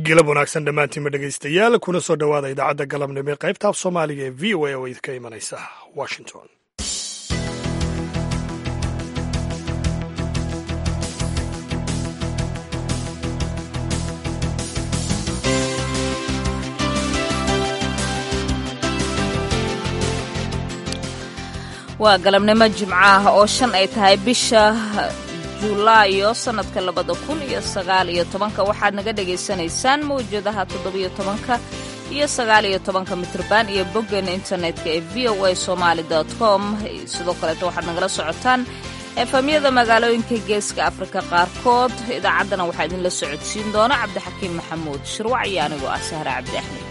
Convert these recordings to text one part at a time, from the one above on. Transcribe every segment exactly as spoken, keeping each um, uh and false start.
galab wanaagsan dhammaantiinma dhegaystayaal kuna soo dhowaada idaacadda galabnimo ee qaybta af soomaaliga ee v o a oo idinka imanaysa washington. waa galabnimo jimco ah oo shan ay tahay bisha julaayo sanadka labada kun iyo sagaal iyo tobanka waxaad naga dhagaysanaysaan mawjadaha toddobiyo tobanka iyo sagaal iyo tobanka mitrban iyo boggeena internetka ee v o a somaali dot com. sidoo kaleeto waxaad nagala socotaan efamyada magaalooyinka geeska afrika qaarkood. idaacaddana waxaa idinla socodsiin doona cabdixakiim maxamuud shirwac iyo anigoo ah sahre cabdi axmed.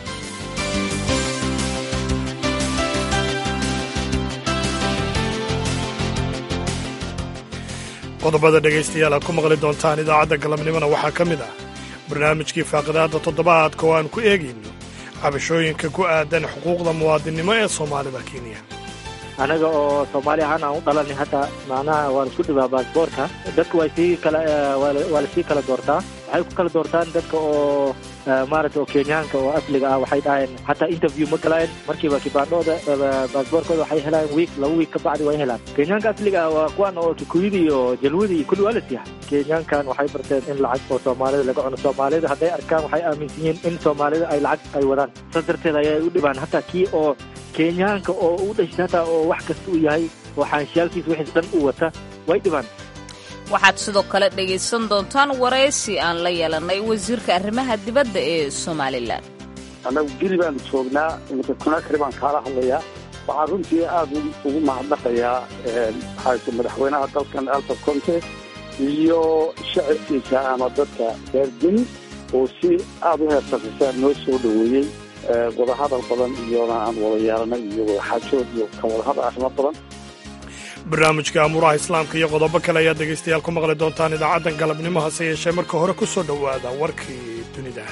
qodobada dhegaystayaal aad ku maqli doontaan idaacadda galabnimona waxaa ka mid ah barnaamijkii faaqidaadda toddobaadka oo aan ku eegayno cabashooyinka ku aadan xuquuqda muwaadinnimo ee soomaalida kenya. anaga oo soomaali ahaan aan u dhalanay hadda macnaha waa laisku dhibaa baasboorka. dadka waa sii kala waa lasii kala doortaa. waxay ku kala doortaan dadka oo maaragta oo kenyaanka oo asliga ah waxay dhaheen hataa interview ma galaan markiiba kibaandhooda baasboorkooda waxay helaan wiik laba wiik ka bacdi waa helaan. kenyaanka asliga ah waa kuwan oo kikuyada iyo jalwada iyo kulli waa la siiya. kenyaankan waxay barteen in lacag oo soomaalida laga cuno. soomaalida hadday arkaan waxay aaminsan yihiin in soomaalida ay lacag ay wadaan. saas darteed ayay u dhibaan hataa kii oo kenyaanka oo u dhashay hataa oo wax kasta uu yahay oo xaanshiyaalkiisa wixiis dhan u wata way dhibaan. waxaad sidoo kale dhegaysan doontaan waraysi aan la yeelanay wasiirka arrimaha dibadda ee somalilan. annagu geri baanu joognaa imika kunakari baan kaala hadlayaa. waxaan runtii aad ugu mahadnaqayaa maxaayse madaxweynaha dalkan alfa conte iyo shacabkiisa ama dadka reer geni oo si aad u heersafisa noo soo dhoweeyey wadahadal badan iyona aan wada yeelanay iyo wadaxaajood iyo ka wadahadal arrimo badan. barnaamijka amuuraha islaamka iyo qodobo kale ayaad dhegaystayaal ku maqli doontaan idaacaddan galabnimo hase yeeshee marka hore ku soo dhowaada warkii dunida.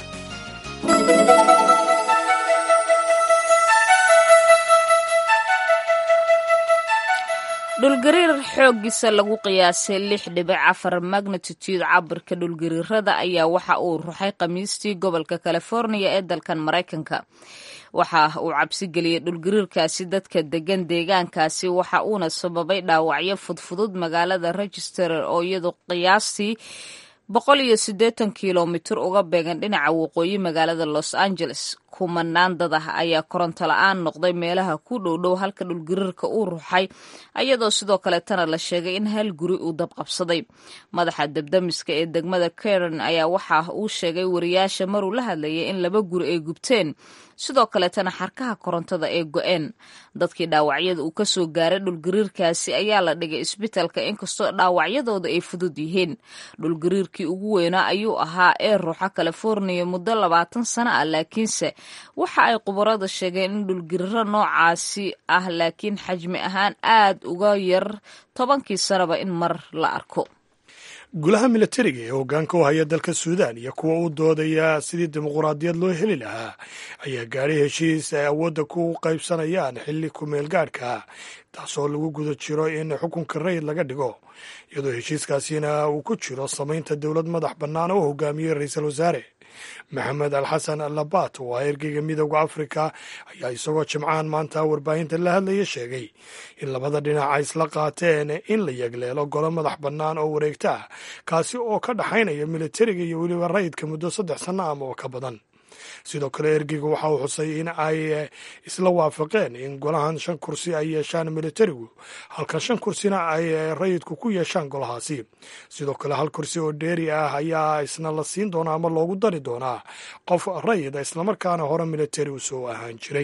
dhulgariir xooggiisa lagu qiyaasay lix dhibic afar magnitude cabirka dhulgariirada ayaa waxa uu ruxay khamiistii gobolka californiya ee dalkan maraykanka. waxa uu cabsi geliyey dhulgariirkaasi dadka degan deegaankaasi waxa uuna sababay dhaawacyo fudfudud magaalada register oo iyadu qiyaastii boqol iyo siddeetan kilomitir uga beegan dhinaca waqooyi magaalada los angeles. kumanaan dad ah ayaa koronto la-aan noqday meelaha ku dhowdhow halka dhulgariirka uu ruxay iyadoo sidoo kaleetana la sheegay in hal guri uu dabqabsaday. madaxa debdemiska ee degmada karen ayaa waxa uu sheegay wariyaasha maruu la hadlayay in laba guri ay gubteen sidoo kaleetana xarkaha korontada ee go-een. dadkii dhaawacyada uu kasoo gaaray dhulgariirkaasi ayaa la dhigay isbitaalka inkastoo dhaawacyadooda ay fudud yihiin. dhulgariirkii ugu weynaa ayuu ahaa ee ruuxa californiya muddo labaatan sano ah laakiinse waxa ay khubarada sheegeen in dhulgariiro noocaasi ah laakiin xajmi ahaan aad uga yar tobankii sanaba in mar la arko. gulaha milatariga ee hoggaanka u haya dalka suudaan iyo kuwa u doodaya sidii dimuquraadiyad loo heli lahaa ayaa gaadhay heshiis ay awoodda ku qaybsanayaan xilli ku-meel gaadhka taasoo lagu guda jiro in xukunka rayid laga dhigo iyadoo heshiiskaasina uu ku jiro samaynta dowlad madax bannaan oo hogaamiyey ra-iisul wasaare maxamed al xasan al labat oo ah ergeyga midooda afrika ayaa isagoo jimcahan maanta warbaahinta la hadlaya sheegay in labada dhinac ay isla qaateen in la yegleelo golo madax bannaan oo wareegta ah kaasi oo ka dhaxaynaya militariga iyo weliba rayidka muddo saddex sanno ama oo ka badan. sidoo kale ergeyga waxa uu xusay in ay isla waafaqeen in golahan shan kursi ay yeeshaan militarigu halka shan kursina ay rayidku ku yeeshaan golahaasi. sidoo kale hal kursi oo dheeri ah ayaa isna la siin doonaa ama loogu dari doonaa qof rayid islamarkaana hore militari u soo ahaan jiray.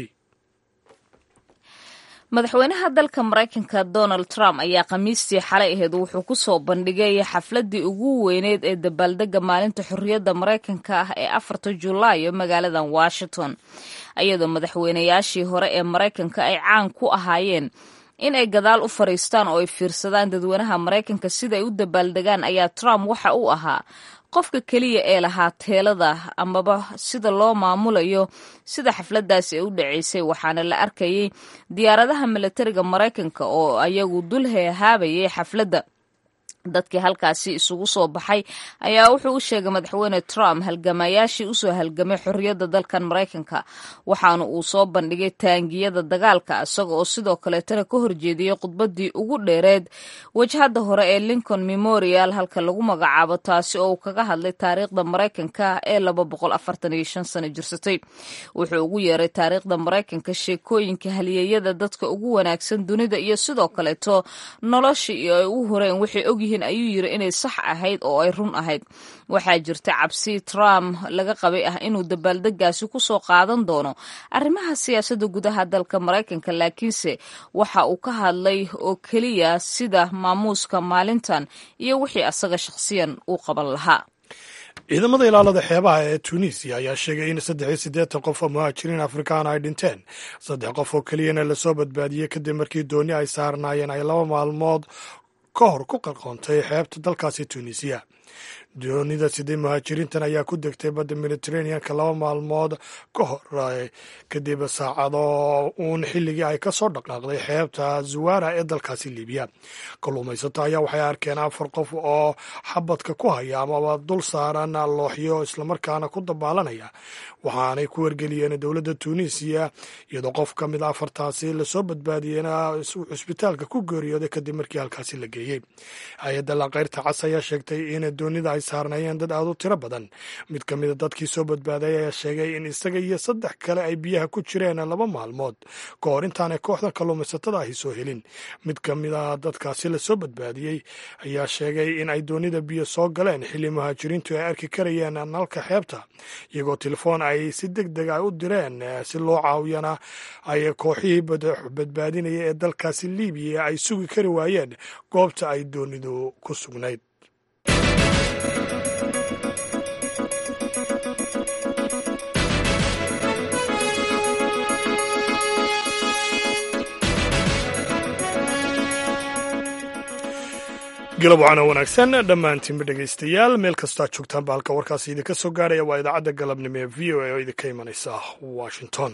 madaxweynaha dalka maraykanka donald trump ayaa khamiistii xalay aheed wuxuu ku soo bandhigay xafladdii ugu weyneyd ee dabaaldega maalinta xorriyadda maraykanka ah ee afarta julaayo magaaladan washington iyadoo madaxweynayaashii hore ee maraykanka ay caan ku ahaayeen in ay gadaal u fadhiistaan oo ay fiirsadaan dadweynaha maraykanka sida ay u dabaaldegaan ayaa trump waxa uu ahaa qofka keliya ee lahaa teelada amaba sida loo maamulayo sida xafladaasi ay u dhaceysay waxaana la arkayay diyaaradaha milatariga maraykanka oo ayagu dul heehaabayay xafladda dadkii halkaasi isugu soo baxay ayaa wuxuu u sheegay madaxweyne Trump halgamayaashii usoo halgamay xorriyadda dalkan Maraykanka waxaana uu soo bandhigay taangiyada dagaalka isaga oo sidoo kaleetana ka horjeediyey khudbadii ugu dheereed wajhada hore ee Lincoln Memorial halka lagu magacaabo taasi oo uu kaga hadlay taariikhda Maraykanka ee laba boqol afartan iyo shan sano jirsatay wuxuu ugu yeeray taariikhda Maraykanka sheekooyinka halyeeyada dadka ugu wanaagsan dunida iyo sidoo kaleeto nolosha iyo ay u horeen wixii ogyihiin ayuu yiri inay sax ahayd oo ay run ahayd waxaa jirta cabsi Trump laga qabay ah inuu dabaaldegaasi ku soo qaadan doono arrimaha siyaasadda gudaha dalka Maraykanka laakiinse waxa uu ka hadlay oo kaliya sida maamuuska maalintan iyo wixii asaga shakhsiyan uu qaban lahaa ciidamada ilaalada xeebaha ee Tunisia ayaa sheegay in saddex iyo siddeetan qof oo muhaajiriin Afrikaan ay dhinteen saddex qof oo keliyana lasoo badbaadiyey kadib markii dooni ay saarnaayeen ay laba maalmood ka hor ku qarqoontay xeebta dalkaasi Tunisia doonida sidii muhaajiriintan ayaa ku degtay badda Mediterranean-ka laba maalmood ka hor kadib saacado uun xilligii ay ka soo dhaqaaqday xeebta Zuwara ee dalkaasi Liibiya kalluumaysato ayaa waxay arkeen afar qof oo xabadka ku haya amaba dul saaran looxyo islamarkaana ku dabaalanaya waxaanay ku wargeliyeen dowladda Tunisia iyadoo qof ka mid afartaasi lasoo badbaadiyeyna cusbitaalka ku geeriyooday kadib markii halkaasi la geeyey hay-adda laqayrta cas ayaa sheegtay in doonida ay saarnaayeen dad aad u tiro badan mid ka mida dadkii soo badbaaday ayaa sheegay in isaga iyo saddex kale ay biyaha ku jireen laba maalmood ka hor intaanay kooxda kalluumaysatada ahi soo helin mid ka mid a dadkaasi lasoo badbaadiyey ayaa sheegay in ay doonida biyo soo galeen xilli muhaajiriintu ay arki karayeen nalka xeebta iyagoo telefoon ay si deg deg a u direen si loo caawiyana ay kooxihii badbaadinaya ee dalkaasi Liibiya ay sugi kari waayeen goobta ay doonidu ku sugnayd galab waxaana wanaagsan dhammaantiinba dhegaystayaal meel kastoad joogtaan ba halka warkaasi idinka soo gaaraya waa idaacadda galabnimo ee v o a oo idinka imanaysa washington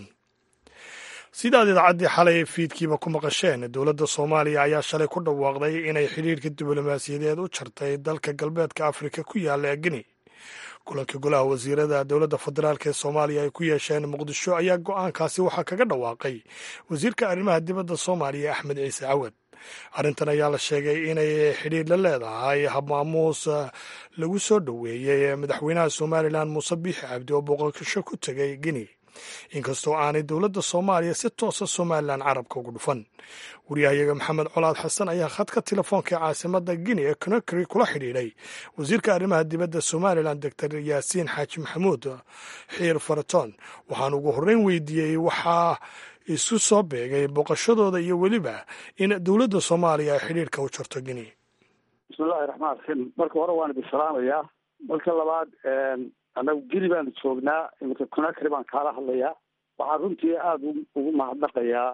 sidaad idaacaddii xalay fiidkiiba ku maqasheen dowladda soomaaliya ayaa shalay ku dhawaaqday inay xidhiirka diblomaasiyadeed u jartay dalka galbeedka afrika ku yaalla ee Guinea kulanka golaha wasiirada dowladda federaalk ee Soomaaliya ay ku yeesheen Muqdisho ayaa go'aankaasi waxaa kaga dhawaaqay wasiirka arrimaha dibadda Soomaaliya Axmed Ciise Cawad arrintan ayaa la sheegay inay xidhiir la leedahay habmaamuus lagu soo dhoweeyey madaxweynaha Somalilan Muuse Biixi Cabdi oo booqasho ku tegay Guinea inkastoo aanay dowladda Soomaaliya si toosa Somalilan carabka ugu dhufan wariyahayaga Maxamed Colaad Xasan ayaa khadka telefoonka caasimadda Guinea ee Conakry kula xidhiidhay wasiirka arrimaha dibadda Somalilan Doctor Yaasiin Xaaji Maxamuud Xiir Faraton waxaan ugu horreyn weydiiyey waxaa isu soo beegay booqashadooda iyo weliba in dowladda Soomaaliya ay xidhiirka u jarto Guinea bismillahi raxmaan raxiim marka hore waan idin salaamayaa marka labaad anagu Guinea baanu joognaa iminka Conakry baan kaala hadlayaa waxaan runtii aada ugu mahadnaqayaa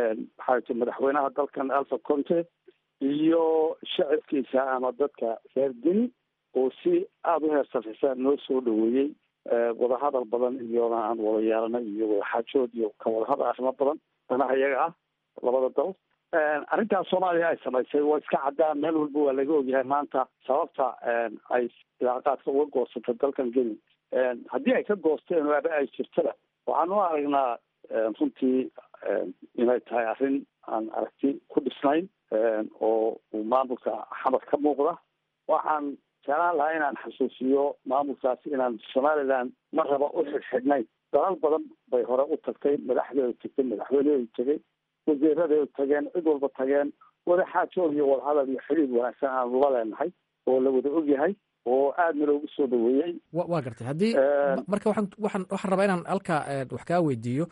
maxaa madaxweynaha dalkan Alpha Conte iyo shacabkiisa ama dadka reer Guinea oo si aada u heersafaysa noo soo dhoweeyey wadahadal badan iyona aan wada yeelanay iyo wadaxaajood iyo ka wadahadal arrimo badan danaha iyaga ah labada dal arrintaas Soomaaliya ay samaysay waa iska caddaan meel walba waa laga ogyahay maanta sababta ay cilaaqaadka uga goosatay dalkan Guinea haddii ay ka goosteen waaba ay jirtada waxaan u aragnaa runtii inay tahay arrin aan aragti ku dhisnayn oo uu maamulka xamar ka muuqda waxaan jeclaan lahaa inaan xasuusiyo maamulkaasi inaan Somalilan mar raba u xidhxidhnayn dalal badan bay hore u tagtay madaxdeedu tagtay madaxweyneedu tegay wasiiradeedu tageen cid walba tageen wadaxaajood iyo wadahadal iyo xidhiid wanaagsan aan ula leenahay oo la wada ogyahay oo aadna loogu soo dhaweeyey wa waa gartay haddii marka waxaan waxaan waxaan rabaa inaan halka wax kaa weydiiyo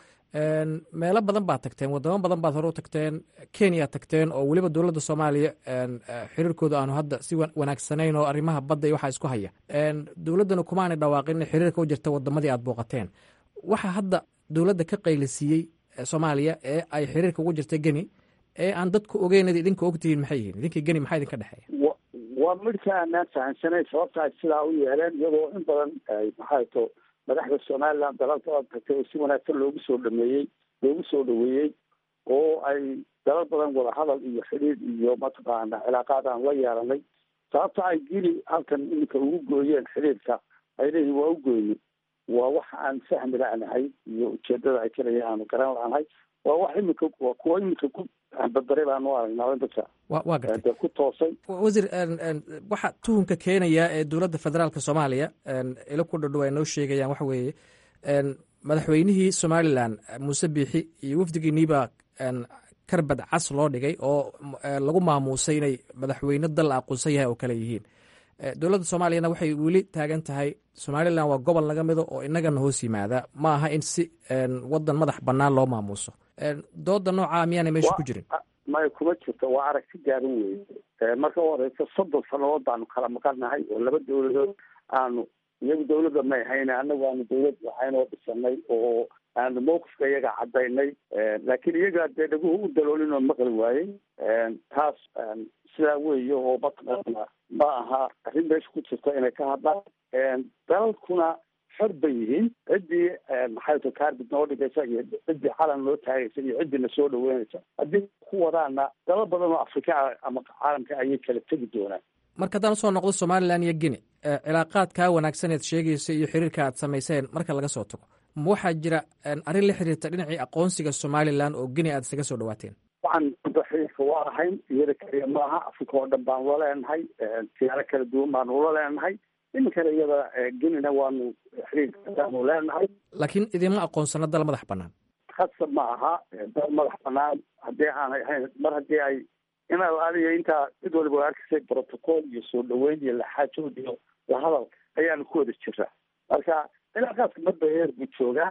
meelo badan baad tagteen wadamo badan baad hore u tagteen Kenya tagteen oo weliba dowladda Soomaaliya xiriirkooda aanu hadda si wanaagsanayn oo arrimaha badda iyo waxa isku haya dowladdana kuma aanay dhawaaqin xiriirka u jirta wadamadii aad booqateen waxa hadda dowladda ka qaylisiyey Soomaaliya ee ay xiriirka ugu jirtay Guinea ee aan dadku ogeynada idinka ogtihiin maxay yihiin idinka Guinea maxay idinka dhexeeya waa midka aanaan fahamsanayn sababta ay sidaa u yeeleen iyadoo in badan maxay to madaxda Somaliland dalalka oo tagtay oo si wanaagsan loogu soo dhameeyey loogu soo dhaweeyey oo ay dalal badan wada hadal iyo xiriir iyo mataqaana cilaaqaad aan la yeelanay sababta ay gili halkan iminka ugu gooyeen xiriirka ay leeyihin waa u gooyey waa wax aan fahmi la-nahay iyo ujeedada ay kaleeya aanu garan la-nahay waa wax imika waa kuwa imika ku badare baanu aragnaa dadka wa waa gartay ku toosay wasiir waxa tuhunka keenaya ee dowladda federaalka soomaaliya ilo ku dhadhow ay noo sheegayaan waxa weeye madaxweynihii somalilan muuse biixi iyo wafdigiiniibaa karbad cas loo dhigay oo lagu maamuusay inay madaxweyne dal la aqoonsan yahay oo kale yihiin dowladda soomaaliyana waxay weli taagan tahay somalilan waa gobol naga mido oo inagana hoos yimaada ma aha in si wadan madax banaan loo maamuuso dooda noocaa miyaana meesha ku jirin maya kuma jirto waa aragti gaaban weye marka u horeysa soddon sanadood baanu kala maqannahay oo laba dowladood aanu iyagu dawladda may hayna anagu aanu dawlad waxaynoo dhisanay oo aanu mawqifka iyaga cadaynay laakiin iyaga dee dhaguhu u daloolin oo maqli waayey taas sidaa weeye oo mataqaana ma aha arrin meesha ku jirta inay ka hadlaan dalalkuna xor bay yihiin ciddii maxay ta kaarbid noo dhigaysa iyo ciddii calan noo taagaysa iyo ciddii na soo dhaweynaysa haddii ku wadaana dalal badan oo afrika ama caalamka ayay kala tegi doonaan marka haddaan usoo noqdo somalilan iyo guine cilaaqaadkaa wanaagsan eed sheegaysa iyo xiriirka aad samayseen marka laga soo tago ma waxaa jira arrin la xiriirta dhinacii aqoonsiga somalilan oo guine aad isaga soo dhawaateen waxaan xiriirka waa ahayn iyada kaliya maaha afrika oo dhan baan ula leenahay siyaaro kala duwan baanu ula leenahay iminkana iyada guinena waanu xiriirkaanu leenahay laakiin idinma aqoonsano dal madax banaan khasab ma aha dal madax banaan haddii aanay ahayn mar haddii ay inaad adiga intaa cid waliba waa arkasay protocol iyo soo dhaweyn iyo laxaajood iyo lahadal ayaanu ku wada jiraa marka cilaaqaadka madba heer buu joogaa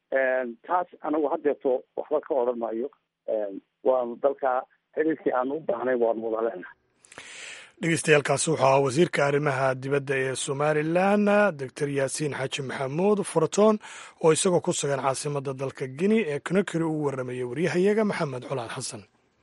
taas anagu haddeeto waxba ka odhan maayo waanu dalka xiriirkii aanu u baahnay waanu wada leenahay dhegeystayaaalkaasi wuxuu ahaa wasiirka arrimaha dibadda ee somalilan doctor yaasiin xaaji maxamuud furatoon oo isagoo ku sugan caasimadda dalka guinea ee conakry uu warramayay waryahayaga maxamed colaad xasan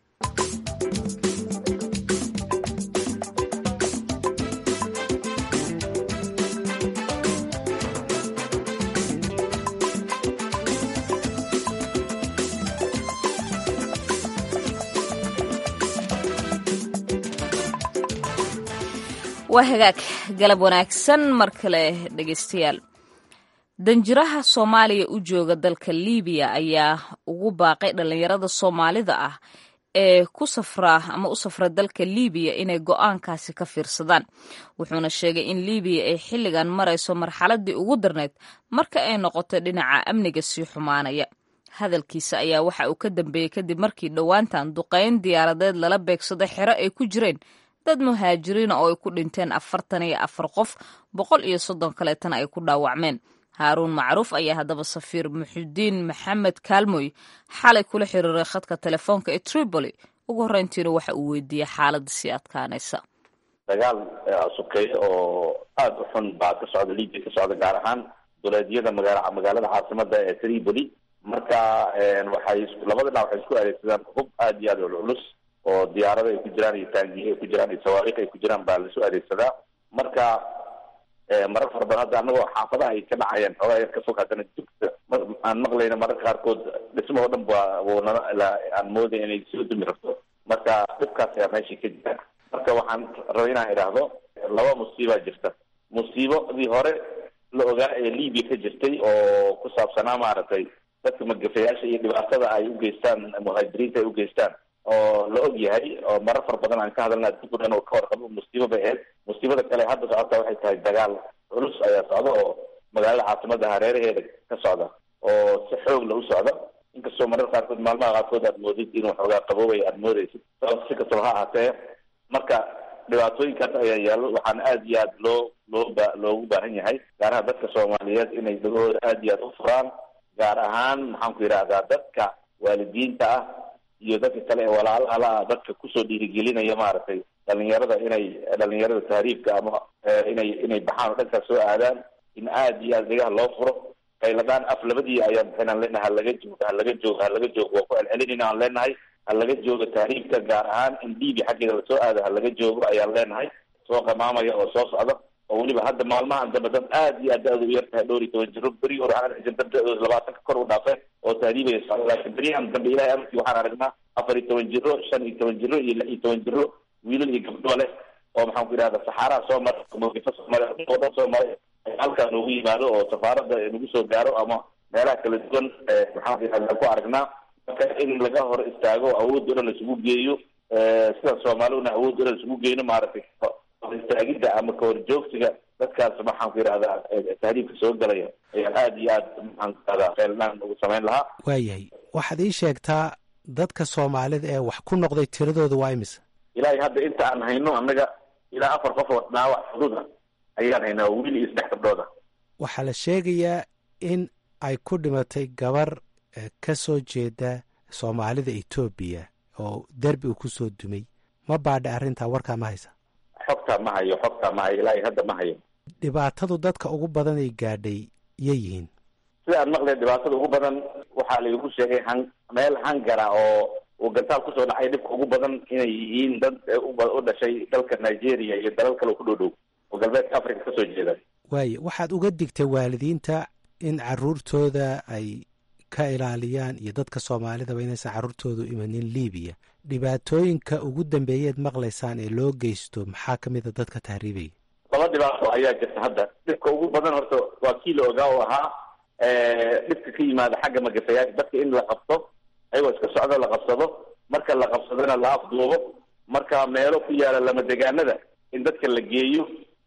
waa hagaag galab wanaagsan mar kale dhegeystayaal danjiraha soomaaliya u jooga dalka libiya ayaa ugu baaqay dhallinyarada soomaalida ah ee ku safra ama u safra dalka libiya inay go-aankaasi ka fiirsadaan wuxuuna sheegay in libiya ay xilligan marayso marxaladii ugu darneyd marka ay noqoto dhinaca amniga sii xumaanaya hadalkiisa ayaa waxa uu ka dambeeyey kadib markii dhowaantan duqayn diyaaradeed lala beegsaday xero ay ku jireen dad muhaajiriina oo ay ku dhinteen afartan iyo afar qof boqol iyo soddon kaleetana ay ku dhaawacmeen haaruun macruuf ayaa haddaba safiir muxudiin maxamed kaalmoy xalay kula xiriiray khadka telefoonka ee tripoli ugu horreyntiina waxa uu weydiiyey xaaladda sii adkaanaysa dagaal sukeeye oo aada u xun baa ka socda libiya ka socda gaar ahaan duleedyada magaala magaalada caasimada ee tripoli marka waxay labada dhinac waxay isku adeegsadaan hub aada iyo aada culculus oo diyaarada ay ku jiraan iyo taangiye ay ku jiraan iyo sawaariikh ay ku jiraan baa lasu adeegsadaa marka marar fara badan hadda anagoo xaafadaha ay ka dhacayaan xoogaa yar ka fog haddana dugta aan maqlayna mararka qaarkood dhismahoo dhan ba nala aan mooday inay soo dumi rabto marka dhibkaas ayaa meeshii ka jira marka waxaan rabay inaan idhaahdo laba musiibaa jirta musiibadii hore la ogaa ee libiya ka jirtay oo ku saabsanaa maaragtay dadka magafayaasha iyo dhibaatada ay u geystaan muhaajiriinta ay u geystaan oo la og yahay oo marar fara badan aan ka hadalna adduunka dhan oo ka warqabo musiibo bay ahayd musiibada kale hadda socota waxay tahay dagaal culus ayaa socda oo magaalada caasimada hareeraheeda ka socda oo si xoog la u socda inkastoo marar qaarkood maalmaha qaarkood aad moodid inuu xoogaa qaboobay aad moodaysid si kastaba ha ahaatee marka dhibaatooyinkaas ayaa yaallo waxaana aada iyo aad loo loo ba loogu baahan yahay gaaraha dadka soomaaliyeed inay dagahooda aada iyo aada u furaan gaar ahaan maxaan ku yidhaahdaa dadka waalidiinta ah iyo dadka kale ee walaalahala dadka kusoo dhiirigelinaya maaragtay dhalinyarada inay dhalinyarada tahriibka ama inay inay baxaan oo dhankaas soo aadaan in aada iyo aada degaha loo furo qayladaan af labadii ayaan bixinaan leenahay halaga jooga halaga jooga halaga jooga waa ku celcelinayna aan leenahay halaga jooga tahriibka gaar ahaan in libiya xaggeeda lasoo aado halaga joogo ayaan leenahay soo qamaamaya oo soo socda oo weliba hadda maalmahan dambe dad aada iyo aad da-da u yar tahay dhowr iyo toban jiro beri hore waxaan argin dad da-dooda labaatanka kor u dhaafeen oo tahriibaya socda laakiin beriyahan dambe ilahay amarkii waxaan aragnaa afar iyo toban jiro shan iyo toban jiro iyo lix iyo toban jiro wiilal iyo gabdho leh oo maxaan ku yidhahda saxaaraha soo maray mawqifo soo maray wadan soo maray halkaa noogu yimaado oo safaarada nagu soo gaaro ama meelaha kala duwan maxaan ku yidhahda ku aragnaa marka in laga hor istaago awood o dhan isugu geeyo sida soomaaliduna awood o dhan isugu geyno maaragtay istaagidda ama kahor joogsiga dadkaas maxaan ku yidhahdaa tahriibka soo galaya ayaan aada iyo aad maxaan ku yidhahdaa feelnaan ugu samayn lahaa. waayahay waxaad ii sheegtaa dadka soomaalida ee wax ku noqday tiradooda waa imisa? ilaahay hadda inta aan hayno annaga ilaa afar qof oo dhaawac fudud ah ayaan haynaa wiil iyo saddex gabdhooda. waxaa la sheegayaa in ay ku dhimatay gabar ka soo jeeda soomaalida etoobiya oo derbi uu kusoo dumay. ma baadha arrintaa warkaa ma haysa? xogtaa ma hayo xogtaa ma hayo ilaahay hadda ma hayo. dhibaatadu dadka ugu badan ay gaadhay yay yihiin? sida aan maqlay dhibaatada ugu badan waxaa laigu sheegay han meel hangara oo uu gantaal kusoo dhacay dhibka ugu badan inay yihiin dad u dhashay dalka nigeria iyo dalal kale ku dhow dhow oo galbeedka africa kasoo jeeda. waaye waxaad uga digtay waalidiinta in caruurtooda ay ka ilaaliyaan iyo dadka soomaalidaba inaysan carruurtoodu imanin libiya. dhibaatooyinka ugu dambeeyeed maqlaysaan ee loo geysto maxaa ka mid a dadka tahriibaya? laba dhibaato ayaa jirta hadda. dhibka ugu badan horta waa kii la ogaa oo ahaa dhibka ka yimaada xagga magafayaasha dadka in la qabto ayagoo iska socdo la qabsado, marka la qabsadona la afduubo, marka meelo ku yaala lama degaanada in dadka la geeyo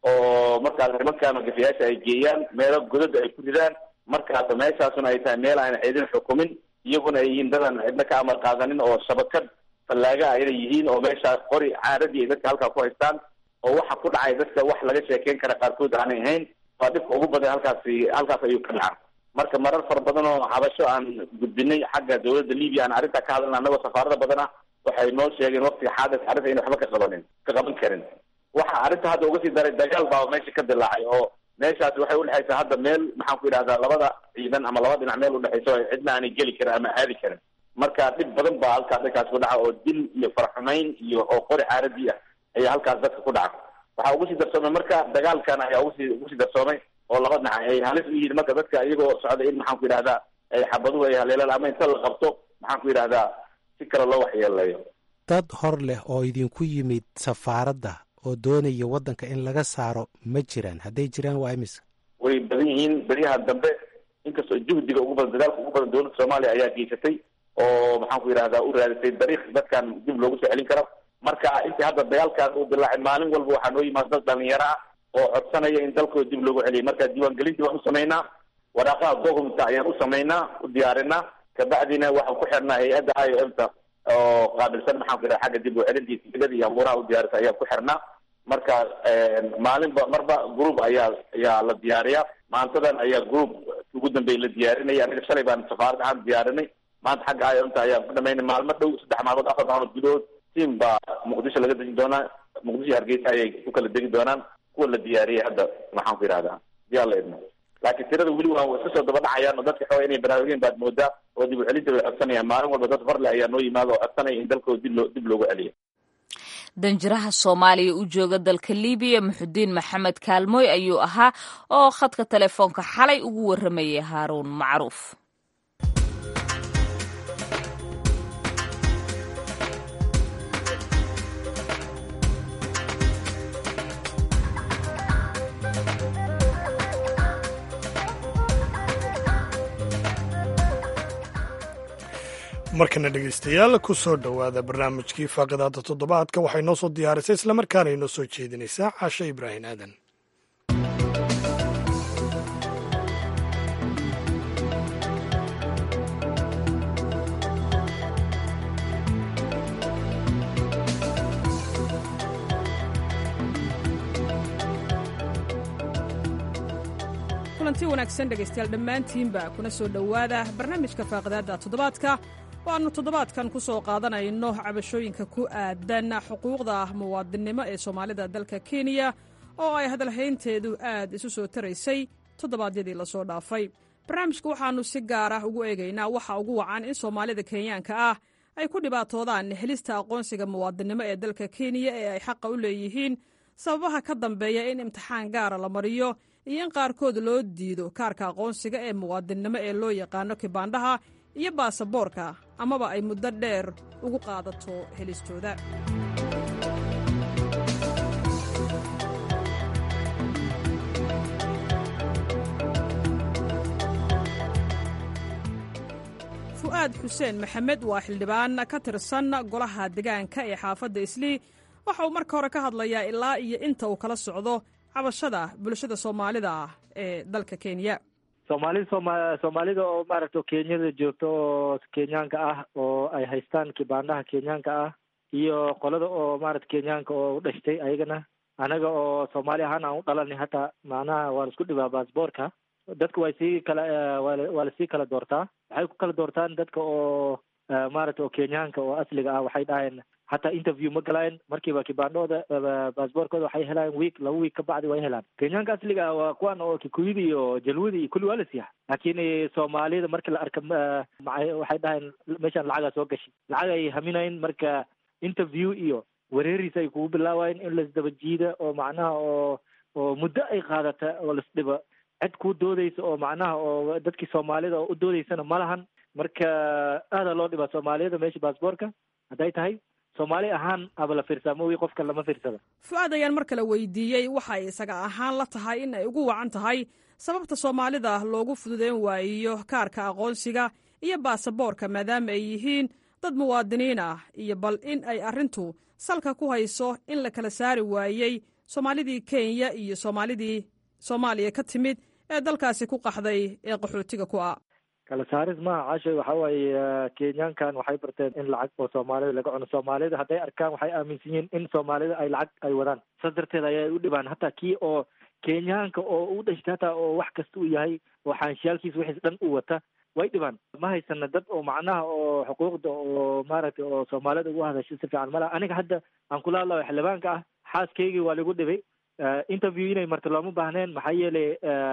oo markaas nimankaa magafayaasha ay geeyaan meelo godada ay ku ridaan, markaas meeshaasuna ay tahay meel aan ciidin xukumin, iyaguna ay yihiin dadan cidna ka amar qaadanin oo shabakad fallaaga ah inay yihiin oo meeshaas qori caaradii ay dadka halkaa ku haystaan oo waxa ku dhacay dadka wax laga sheekeyn kara qaarkood aanay ahayn. waa dhibka ugu badan halkaasi halkaas ayuu ka dhaca. marka marar fara badan oo habasho aan gudbinay xagga dawladda libiya aan arrintaa ka hadalna annagoo safaarada badan ah waxay noo sheegeen waqtiga xaadirka arrinta inay waxba ka qabanin ka qaban karin. waxa arrinta hadda uga sii daray dagaal baa meesha ka dilaacay oo meeshaasi waxay udhexaysaa hadda meel maxaan ku yidhahdaa labada ciidan ama laba dhinac meel udhexayso cidna aanay geli karin ama aadi karin. marka dhib badan baa halkaas dadkaas ku dhaca oo dil iyo faraxumayn iyo oo qori caaradii ah ayaa halkaas dadka ku dhaca. waxaa ugu sii darsoomay marka dagaalkan ayaa ugusii ugu sii darsoomay oo laba dhinac ay halis u yihiin marka dadka iyagoo socda in maxaan ku yidhahdaa ay xabaduhu ay haleelaan ama inta la qabto maxaan ku yidhahdaa si kale loo waxyeeleeyo. dad hor leh oo idinku yimid safaaradda oo doonaya waddanka in laga saaro ma jiraan? hadday jiraan waa imisa? way badan yihiin beryaha dambe, inkastoo juhdiga ugu badan dadaalka ugu badan dowladda soomaaliya ayaa geysatay oo maxaan ku yidhahdaa u raadisay dariiq dadkan dib loogu soo celin karo. marka intii hadda dagaalkan uu dilaacay maalin walba waxaa noo yimaada dad dhalinyaro ah oo codsanaya in dalkooda dib loogu celiyay. marka diiwaangelintii waan u samaynaa, waraaqaha dokumenta ayaan u samaynaa u diyaarinaa, kabacdina waxaan ku xirnaa hay-adda i o m ta oo qaabilsan maxaan ku yidhaha xagga dib u celintii tigidada iyo amuuraha u diyaarisa ayaan ku xirnaa. marka maalinba marba group ayaa ayaa la diyaariyaa. maantadan ayaa group ugu dambeeya la diyaarinaya. aniga shalay baan safaarad ahaan diyaarinay, maanta xagga i o m ta ayaan ku dhamaynay. maalmo dhow saddex maalmood afar maalmood gudahood tiim baa muqdisho laga degi doonaa, muqdisho hargeysa ayay ku kala degi doonaan kuwa la diyaariyay hadda maxaan ku yidhahdaa diyaa la idmo. laakiin tirada weli waa iska soo daba dhacayaan oo dadka xooga inay baraarugeen baad moodaa oo dib u celinta way codsanayaan. maalin walba dad horle ayaa noo yimaada oo codsanaya in dalkooda dib loo dib loogu celiyo. danjiraha soomaaliya u jooga dalka libiya muxudiin maxamed kaalmooy ayuu ahaa oo khadka telefoonka xalay ugu waramayay haaruun macruuf. markana dhegaystayaal ku soo dhowaada barnaamijkii faaqadaada toddobaadka waxay noo soo diyaarisay islamarkaana inoo soo jeedinaysaa caashe ibraahim aadan. kulanti wanaagsan dhegaystayaal dhammaantiinba kuna soo dhowaada barnaamijka faaqadaada toddobaadka waannu toddobaadkan ku soo qaadanayno cabashooyinka ku aadan xuquuqda muwaadinnimo ee soomaalida dalka kenya oo ay hadalhaynteedu aad isu soo taraysay toddobaadyadii lasoo dhaafay. barnaamijka waxaannu si gaar ah ugu eegaynaa waxa ugu wacan in soomaalida kenyaanka ah ay ku dhibaatoodaan helista aqoonsiga muwaadinnimo ee dalka kenya ee ay xaqa u leeyihiin, sababaha ka dambeeya in imtixaan gaara la mariyo iyo in qaarkood loo diido kaarka aqoonsiga ee muwaadinnimo ee loo yaqaano kibaandhaha iyo baasaboorka amaba ay muddo dheer ugu qaadato helistooda. fu'aad xuseen maxamed waa xildhibaan ka tirsan golaha deegaanka ee xaafadda islii waxa uu marka hore ka hadlayaa ilaa iyo inta uu kala socdo cabashada bulshada soomaalida ah ee dalka kenya soomaalida sooma soomaalida oo maaragta kenyada joogto oo kenyaanka ah oo ay haystaan kibaandaha kenyaanka ah iyo qolada oo maaragta kenyaanka oo u dhashtay ayagana anaga oo soomaali ahaan aan u dhalanay hataa macnaha waa la isku dhibaa baasboorka dadka way sii kala waa lasii kala doortaa waxay ku kala doortaan dadka oo maaragta oo kenyaanka oo asliga ah waxay dhaheen hataa interview ma galaan markiiba kibaandhooda baasboorkooda waxay helaan week laba week ka bacdi way helaan kenyaanka asliga ah waa kuwan oo kikuyada iyo jalwada iyo kulli waa la siiyaa laakiin soomaalida markii la arka waxay dhaheen meeshaan lacagaa soo gashi lacag ay haminayn marka interview iyo wareeriis ay kugu bilaawayen in laisdaba jiida oo macnaha oo oo muddo ay qaadata oo laisdhiba cid kuu doodaysa oo macnaha oo dadkii soomaalida oo u doodaysana ma lahan marka aadaa loo dhibaa soomaaliyada meesha baasboorka hadday tahay soomaali ahaan aba la fiirsaa ma wi qofka lama fiirsada fu'aad ayaan mar kale weydiiyey waxay isaga ahaan la tahay in ay ugu wacan tahay sababta soomaalida loogu fududeyn waayiyo kaarka aqoonsiga iyo baasaboorka maadaama ay yihiin dad muwaadiniin ah iyo bal in ay arrintu salka ku hayso in la kala saari waayey soomaalidii kenya iyo soomaalidii soomaaliya ka timid ee dalkaasi ku qaxday ee qaxootiga ku ah kala saaris maha cashay waxa waaye kenyaankan waxay barteen in lacag oo soomaalida laga cuno soomaalida hadday arkaan waxay aaminsan yihiin in soomaalida ay lacag ay wadaan saas darteed ayay u dhibaan hataa kii oo kenyaanka oo u dhashtay hataa oo wax kasta uu yahay oo xaanshiyaalkiisa wixiis dhan u wata way dhibaan ma haysana dad oo macnaha oo xuquuqda oo maaragtay oo soomaalida ugu hadasho si fiican malaha aniga hadda aan kula hadlayo xildhibaanka ah xaaskaygii waa lagu dhibay interview inay marto looma baahneen maxaa yeelay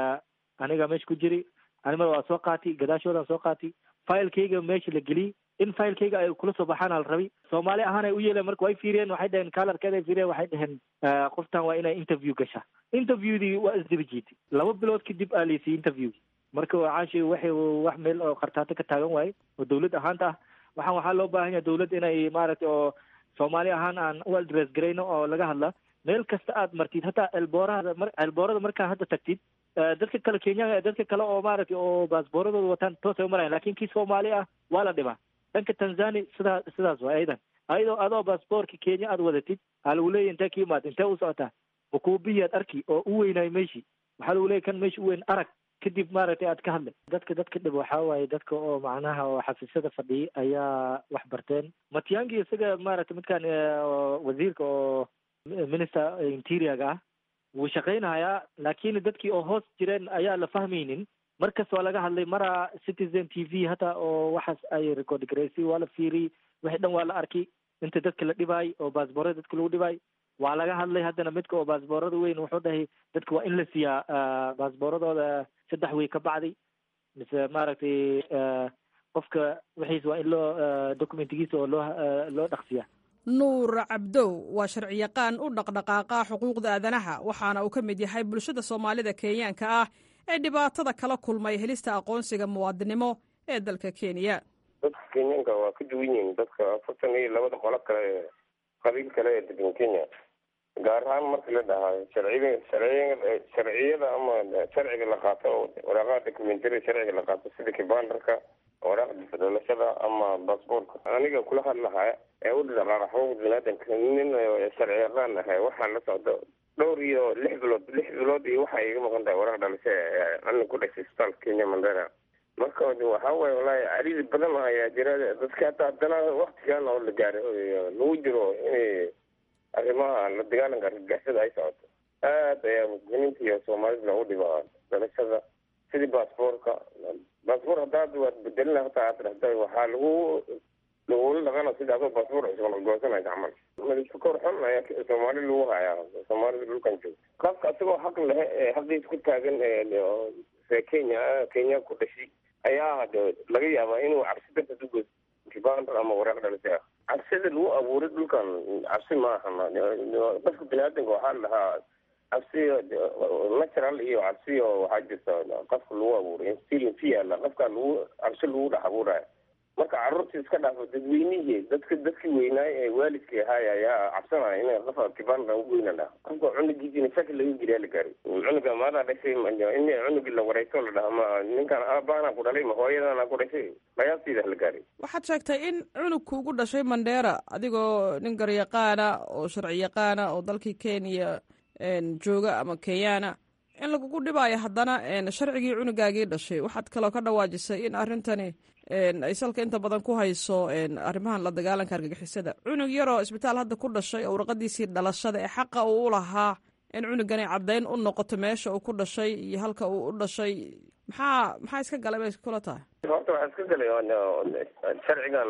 aniga meesha ku jiri animada waa soo qaati gadaashoodaan soo qaati filekayga meesha la geliyey in filekayga ay kula soo baxaan ala rabay soomaali ahaan ay u yeeleen marka way fiiriyeen waxay dhaheen kalarkeeda ay fiiriyeen waxay dhaheen qoftan waa inay interview gashaa interviewdii waa isdaba jiitay laba bilood kadib aa laysiiyey interviewdii marka caashi waxay wax meel oo khartaato ka taagan waaye oo dawlad ahaanta ah waxaan waxaa loo baahan yahay dawlad inay maaragtay oo soomaali ahaan aan u adress garayno oo laga hadla meel kasta aad martid hataa elboorada mar elboorada markaa hadda tagtid dadka kale kenyaanka dadka kale oo maaragtay oo baasbooradooda wataan toosay umarayan lakin kii soomaali ah waa la dhibaa dhanka tanzania sidaa sidaas waay aydan ayadoo adoo baasboorka kenya aad wadatid waxaa lagu leeyahy intee ka imaad intee u socotaa makuubiyaad arki oo u weynaay meeshii waxaa lagu leeyahy kan meesha u weyn arag kadib maaragtay aad ka hadlay dadka dadka dhib waxaa waaye dadka oo macnaha oo xafiisyada fadhiyay ayaa wax barteen matiyangi isaga maaragtay midkaan wasiirka oo minister interiorga ah wuu shaqaynayaa laakiin dadkii oo hoos jireen ayaa la fahmaynin markas waa laga hadlay mara citizen t v hataa oo waxaas ay record garaysay waa la fiiriyey wixii dhan waa la arkay inta dadka la dhibaay oo baasboorada dadka lagu dhibaay waa laga hadlay haddana midka oo baasboorada weyn wuxuu dhahay dadka waa in la siiyaa baasbooradooda saddex wey ka bacdi mise maaragtay qofka wixiis waa in loo documentigiisa oo loo loo dhaqsiyaa nuur cabdow waa sharci yaqaan u dhaqdhaqaaqa xuquuqda aadanaha waxaana uu ka mid yahay bulshada soomaalida kenyaanka ah ee dhibaatada kala kulmay helista aqoonsiga muwaadinimo ee dalka kenya dadka kenyaanka waa ka duwan yihiin dadka afartan iyo labada qolo kale qabiil kale ee degan kenya gaar ahaan marka la dhahayo sharciga sharciga sharciyada ama sharciga la qaato waraaqaha documentary sharciga la qaato sida kibandarka waraaqda dhalashada ama baasboorka aniga kula hadlahaya ee u dhaqaaqa xuquuqda biniaadanka nin sharci yaqaan ahay waxaan la socdo dhowr iyo lix bilood lix bilood iyo waxay iga maqan tahay waraaq dhalasho anin ku dhashay isbitaalka kenya mandera marka waxaa waaye wallaahi cariiri badan ayaa jira dadka hataa haddana waktigan oo la gaaray lagu jiro inay arrimaha la dagaalanka argagixisada ay socoto aad ayaa muslimiinta iyo soomaalida loogu dhibaa dhalashada sidii baasboorka baasboor haddaad waad bedelina hataa aad dhahday waxaa lagu lagula dhaqana sida adoo baasboor cusub goosanaysa camal madasukor xun ayaa soomaali lagu hayaa soomaalida dhulkan joogta qofka asagoo xaq lehe ee xaqiisa ku taagan ee kenya kenya ku dhashay ayaa laga yaabaa inuu cabsi darteed u goos kibandar ama waraaq dhalisay cabsida lagu abuuray dhulkan cabsi maaha qofka biniaadanka waxaa la dhahaa cabsi natural iyo cabsi oo waxaa jirta qofka lagu abuuray instilin fiala qofka lagu cabsi lagu dhex abuuraya marka carruurtii iska dhaafo dadweynihii dadka dadkii weynaay ee waalidkii ahaay ayaa cabsanaya inay qofa kibanda ugoynana qofka cunugiisina shaki laga geliyaa la gaaray cunuga maadaa dhashay in cunugii la wareysto la dhaha ma ninkan aabaana ku dhalay ma hooyadana ku dhashay mayaastiida la gaaray waxaad sheegtay in cunugku ugu dhashay Mandera adigoo nin garyaqaana oo sharci yaqaana oo dalkii Kenya jooga ama Kenyana in lagugu dhibaayo haddana sharcigii cunugaagii dhashay waxaad kaloo ka dhawaajisay in arrintani ay salka inta badan ku hayso arrimahan la dagaalanka argagixisada cunug yaroo isbitaal hadda ku dhashay oo warqadiisii dhalashada ee xaqa uu u lahaa in cunugani caddayn u noqoto meesha uu ku dhashay iyo halka uu u dhashay maxaa maxaa iska galay bay kula tahay horta waxaa iska galay sharcigan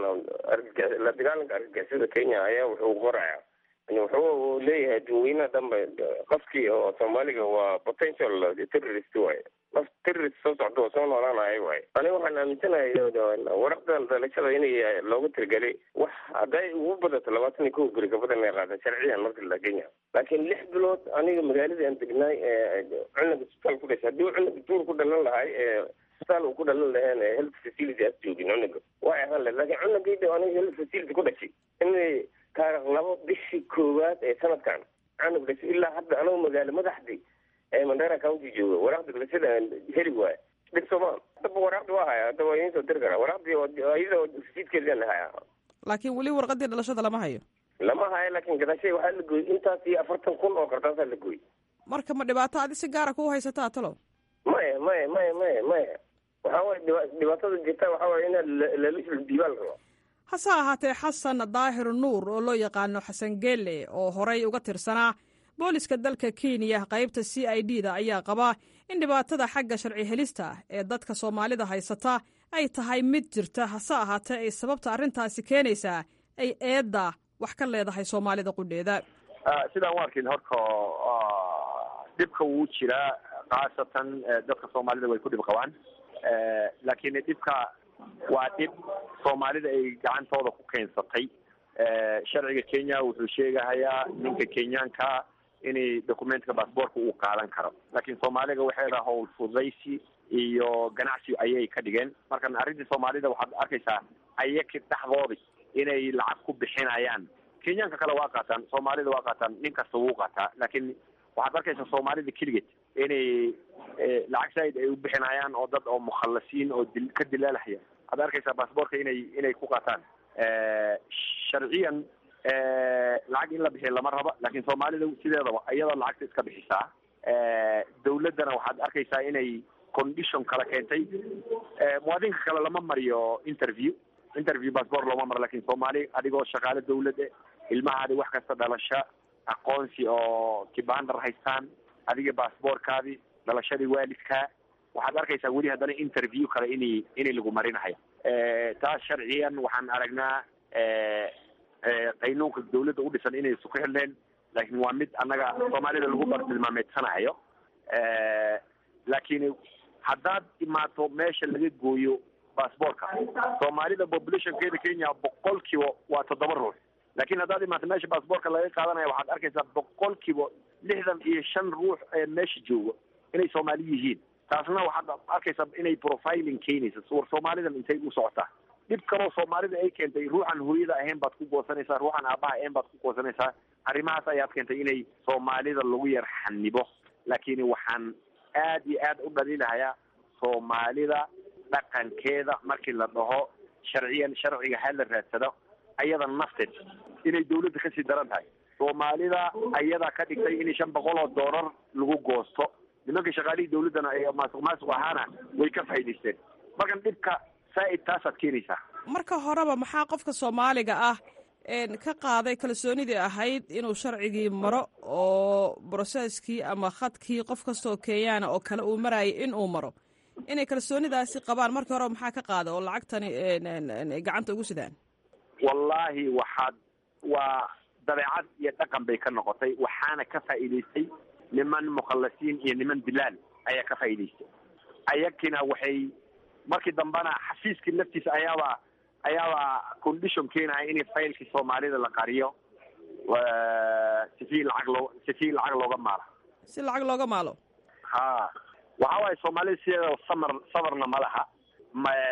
la dagaalanka argagixisada Kenya ayaa wuxuu qoraya wuxuu leeyahay dadweynaha dhanba qofkii oo Soomaaliga waa potential terrorist waaye qof terrorist soo socdo oo soo noolaanaya waaye aniga waxaan aaminsanahay waraqdan dhalashada inay loogu tirigelay wax hadday ugu badato labaatan iyo kow guri ka badan ay qaada sharciyan marka la Kenya laakiin lix bilood aniga magaalada aan degnay cunug isbitaal ku dhashay haddii cunug duur ku dhalan lahay isbitaal uu ku dhalan lahayn health facility as joogin cunuga waa ahaan lahayd laakiin cunugayda aniga health facility ku dhashay inay taariikh labo bishii koowaad ee sanadkan cunug dhashay ilaa hadda anagu magaalo madaxdii ee Mandera County jooga waraaqda dhalashada heli waaye dhib Soomaal hadda waraaqda waa haya hadda waa insoo dir kara waraaqdii iyadoo rasiidkeeda la haya laakiin weli warqadii dhalashada lama hayo lama hayo laakiin gadashay waxaa la gooyey intaas iyo afartan kun oo kartaasaa la gooyey marka ma dhibaato adi si gaara ku haysataa talo maya maya maya maya maya waxaa waye dhibaatada jirta waxaa waye inaad lalisla diibaal rabo hase ahaatee xasan daahir nuur oo loo yaqaano xasan geelle oo horey uga tirsanaa booliska dalka Kenya qaybta C I D da ayaa qabaa in dhibaatada xagga sharci helista ee dadka Soomaalida haysata ay tahay mid jirta hase ahaatee ay sababta arrintaasi keenaysaa ay eedda wax ka leedahay Soomaalida qudheeda sidaan warkin horta dhibka uu jira qaasatan dadka Soomaalida way ku dhib qabaan laakiin dhibka waa dhib Soomaalida ay gacantooda ku keensatay sharciga Kenya wuxuu sheegayaa ninka Kenyanka inay documentka passportka uu qaadan karo laakiin Soomaaliga waxay leedahay hawl fududaysi iyo ganacsi ayay ka dhigeen marka arrinta Soomaalida waxaad arkaysaa ayaka dhaxdoodi inay lacag ku bixinayaan Kenyanka kale waa qaataan Soomaalida waa qaataan nin kasta wuu qaataa laakiin waxaad arkaysaa Soomaalida keligeed inay lacag said ay u bixinayaan oo dad oo mukhallasiin oo ka dilaalaya aad arkaysaa passportka inay inay ku qaataan sharciyan lacag in la bixiyo lama raba laakiin Soomaalida sideedaba iyadoo lacagta iska bixisaa dawladdana waxaad arkaysaa inay condition kala keentay muwaadinka kale lama mariyo interview interview passport looma maro laakiin Soomaali adigoo shaqaale dawladda ilmahaadi wax kasta dhalasha aqoonsi oo kibandar haystaan adiga passportkaadi dhalashadii waalidka waxaad arkaysaa weli haddana interview kale inay inay lagu marinayo taas sharciyan waxaan aragnaa qaynuunka dawladda u dhisan inay isku xilleen laakiin waa mid annaga Soomaalida lagu bartilmaameedsanayo laakiin haddaad imaato meesha laga gooyo passportka Soomaalida populationkeeda Kenya boqolkiiba waa toddoba ruux laakiin haddaad imaato meesha passportka laga qaadanayo waxaad arkaysaa boqolkiiba lixdan iyo shan ruux ee meesha jooga inay Soomaali yihiin taasna waxaad arkaysaa inay profiling keenaysa suur Soomaalidan intay u socotaa dhib kaloo Soomaalida ay keentay ruuxan hooyada ahayn baad ku goosanaysaa ruuxan aabaha ahayn baad ku goosanaysaa arrimahaas ayaad keentay inay Soomaalida lagu yar xanibo laakiin waxaan aad iyo aad u dhaliilahayaa Soomaalida dhaqankeeda markii la dhaho sharciyan sharciga hal la raadsado ayada nafteed inay dawladda ka sii daran tahay Soomaalida ayada ka dhigtay in shan boqol oo dollar lagu goosto nimanka shaqaalihii dawladdana ay maasuq maasuq ahaana way ka faa'iidaysteen markan dhibka saaid taasaad keenaysaa marka horeba maxaa qofka Soomaaliga ah ka qaaday kalsoonidii ahayd inuu sharcigii maro oo processkii ama khadkii qof kastoo Kenyana oo kale uu marayay inuu maro inay kalsoonidaasi qabaan marka hore maxaa ka qaaday oo lacagtani gacanta ugu sidaan wallahi waxaad waa dabeecad iyo dhaqan bay ka noqotay waxaana ka faa'iidaystay niman mukhallasiin iyo niman dilaal ayaa ka faa'iidaystay ayakina waxay markii dambana xafiiskii laftiisa ayaaba ayaaba condition keenaya in faylkii Soomaalida la qariyo si lacag loo si lacag looga maalo si lacag looga maalo ha waxa way Soomaalida sida samar sabarna malaha ma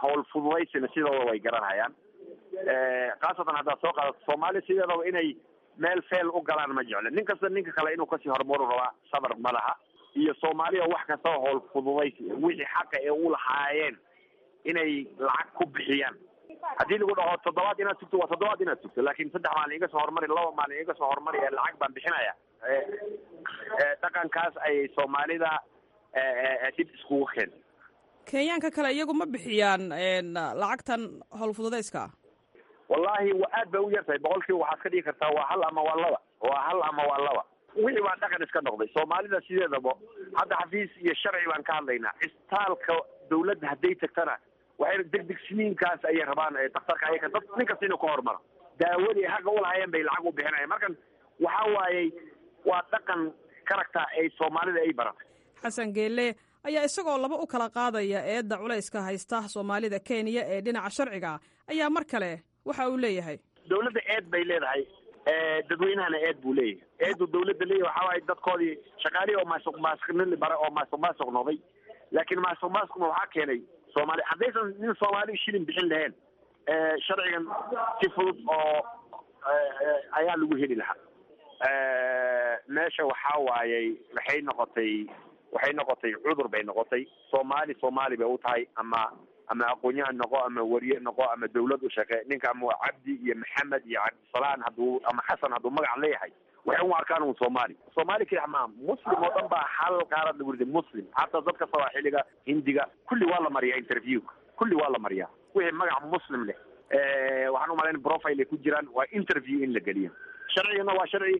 howl fududaysina sidooda way garanayaan. khaasatan haddaad soo qaadato soomaali sideedaba inay meel feel u galaan ma jeclo. nin kasta ninka kale inuu kasii horumaru rabaa, sabar ma laha. iyo soomaaliya wax kastaba howl fududaysi wixii xaqa ee u lahaayeen inay lacag ku bixiyaan. haddii lagu dhaho toddobaad inaad sugto waa toddobaad inaad sugto, laakiin saddex maalin iga soo horumari, laba maalin iga soo horumari ee lacag baan bixinaya. dhaqankaas ayay soomaalida dib iskugu keen. kenyaanka kale iyagu ma bixiyaan lacagtan howl fududayska? wallahi waa aad bay u yartahay. boqolkiiba waxaad ka dhigi kartaa waa hal ama waa laba, waa hal ama waa laba. wixii baa dhaqan iska noqday. soomaalida sideedaba hadda xafiis iyo sharci baan ka hadlaynaa. istaalka dawladda hadday tagtana waxay degdeg siniinkaas ayay rabaan daktarka ayaka dad nin kasta inuu ka hormaro. daawadii haqa u lahaayeen bay lacag u bixinayaan. markan waxa waayey waa dhaqan karagta ay soomaalida ay baratay. xasan geelle ayaa isagoo laba u kala qaadaya eedda culayska haysta soomaalida kenya ee dhinaca sharciga ayaa mar kale waxa uu leeyahay dawladda eed bay leedahay, dadweynahana eed buu leeyahay. eedu dawladda leeyahay waxaa waaye dadkoodii shaqaalihii oo maasuq maasuqnili bare oo maasuq maasuq noqday. laakiin maasuq maasuqna waxaa keenay soomaali. haddaysan nin soomaali shilin bixin lahayn sharcigan si fudud oo ayaa lagu heli lahaa. meesha waxaa waayey waxay noqotay waxay noqotay cudur bay noqotay. soomaali soomaali bay u tahay, ama ama aqoonyahan noqo, ama wariye noqo, ama dawlad u shaqee. ninka ama cabdi iyo maxamed iyo cabdisalaan hadduu ama xasan hadduu magac leeyahay waxay u arkaan un soomaali. soomaali keli ma muslim oo dhan baa hal qaarad lagu riday muslim. hataa dadka sawaaxiliga, hindiga kulli waa la mariyaa interview, kulli waa la mariyaa. wixii magac muslim leh waxaan u malayn profile ay ku jiraan waa interview in la geliyo. sharcigana waa sharci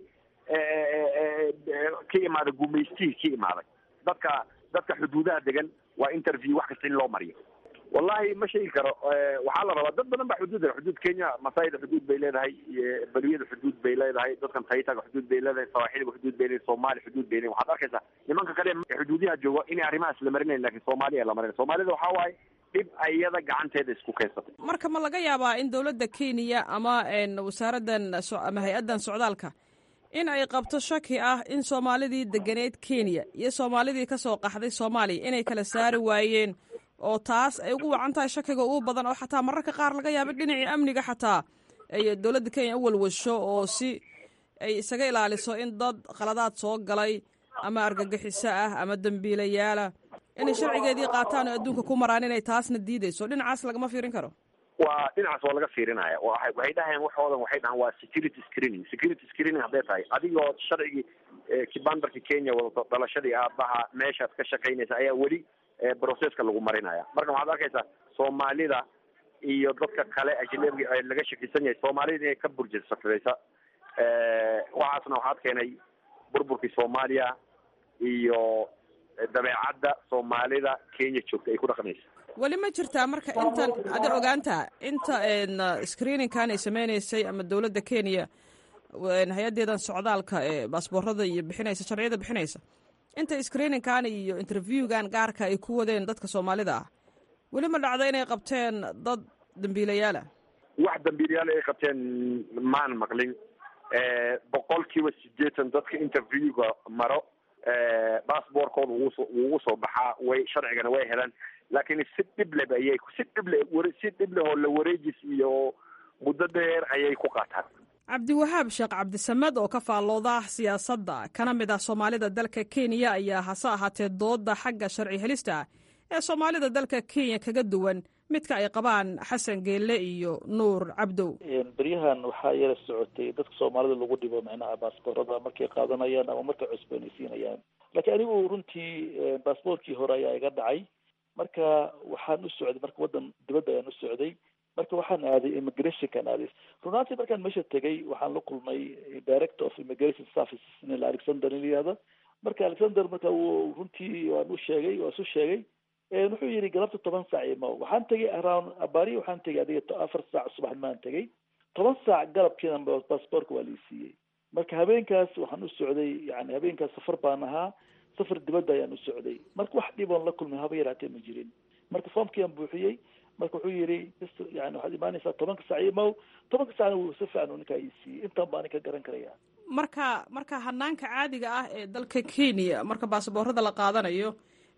ka imaada gumaystii ka imaaday. dadka dadka xuduudaha degan waa interview wax kasta in loo mariyo. wallahi ma sheegi karo. waxaa la rabaa dad badan baa xuduud leh. xuduud kenya masaayida xuduud bay leedahay, balwiyada xuduud bay leedahay, dadkan taytaga xuduud bay leedahay, sawaaxiliga xuduud bay leedahay, soomaali xuduud bay leedahay. waxaad arkaysaa nimanka kale xuduudiyaha jooga inay arrimahaas la marinayn, laakiin soomaaliya la marin. soomaalida waxaa waaye dhib ayada gacanteeda isku keensatay. marka ma laga yaabaa in dawladda kenya ama wasaaraddan ama hay-addan socdaalka in ay qabto shaki ah in soomaalidii deganeed kenya iyo soomaalidii ka soo qaxday soomaaliya inay kala saari waayeen, oo taas ay ugu wacan tahay shakiga ugu badan, oo xataa mararka qaar laga yaaba dhinacii amniga xataa ay dawladda kenya u walwasho oo si ay isaga ilaaliso in dad khaladaad soo galay ama argagixiso ah ama dembiilayaala inay sharcigeedii qaataan oo adduunka ku maraan inay taasna diidayso. dhinacaas lagama fiirin karo. waa dhinacaas waa laga fiirinaya. waxay dhahayaan waxoodan waxay dhahaan waa security screening. security screening hadday tahay adigoo sharcigii kibandarka kenya wadato dhalashadii aabaha meeshaad ka shaqaynaysa ayaa weli processka lagu marinaya. marka waxaad arkaysaa soomaalida iyo dadka kale ajnabiga laga shakisan yahay soomaalida inay ka burjasakadaysa. waxaasna waxaad keenay burburkii soomaaliya iyo dabeecadda soomaalida kenya joogta ay ku dhaqmaysa. weli ma jirtaa marka intan ada ogaantaa inta screeningkan ay sameynaysay ama dawladda kenya hay-adeedan socdaalka ee baasboorada iyo bixinaysa sharciyada bixinaysa, inta screeningkan iyo interviewgan gaarka ay ku wadeen dadka soomaalida ah, weli ma dhacda inay qabteen dad dambiilayaala? wax dambiilayaal ay qabteen maan maqlin. boqol kiiba sideetan dadka interviewga maro baasboorkooda wuu ugu soo baxaa, way sharcigana way helaan. laakiin si dhibleb ayay si dhible si dhibleh oo la wareejis iyo muddo dheer ayay ku qaataan. cabdiwahaab sheekh cabdisamed oo ka faallooda siyaasadda kana mid ah soomaalida dalka kenya ayaa hase ahaatee dooda xagga sharci helista ee soomaalida dalka kenya kaga duwan midka ay qabaan xasan geelle iyo nuur cabdow. beryahan waxaa yara socotay dadka soomaalida lagu dhibo micnaha baasboorada markay qaadanayaan ama markay cusboonaysiinayaan. laakiin anigu runtii baasboorkii hore ayaa iga dhacay. marka waxaan u socday marka waddan dibadda ayaan u socday. marka waxaan aaday immigrationkaan aaday. runaantii markaan meesha tegay waxaan la kulmay director of immigration services nin alexander in layihahda. marka alexander marka uu runtii waan u sheegay waa isu sheegay wuxuu yidhi galabta toban saac imo. waxaan tegay around abari waxaan tegay adiga afar saac subaxnimaan tegay. toban saac galabkiina baasboorka waa laysiiyey. marka habeenkaas waxaan u socday yani habeenkaas safar baan ahaa, safar dibadda ayaan u socday. marka wax dhiboon la kulmay haba yaraatee ma jirin. marka foomkiiaan buuxiyey. marka wuxuu yidhi yani waxaad imaanaysaa tobanka saac imow. tobanka saacna wuu si fiican ninkaa ii siiyey. intaan baan ka garan karaya. marka marka hanaanka caadiga ah ee dalka kenya marka baasboorada la qaadanayo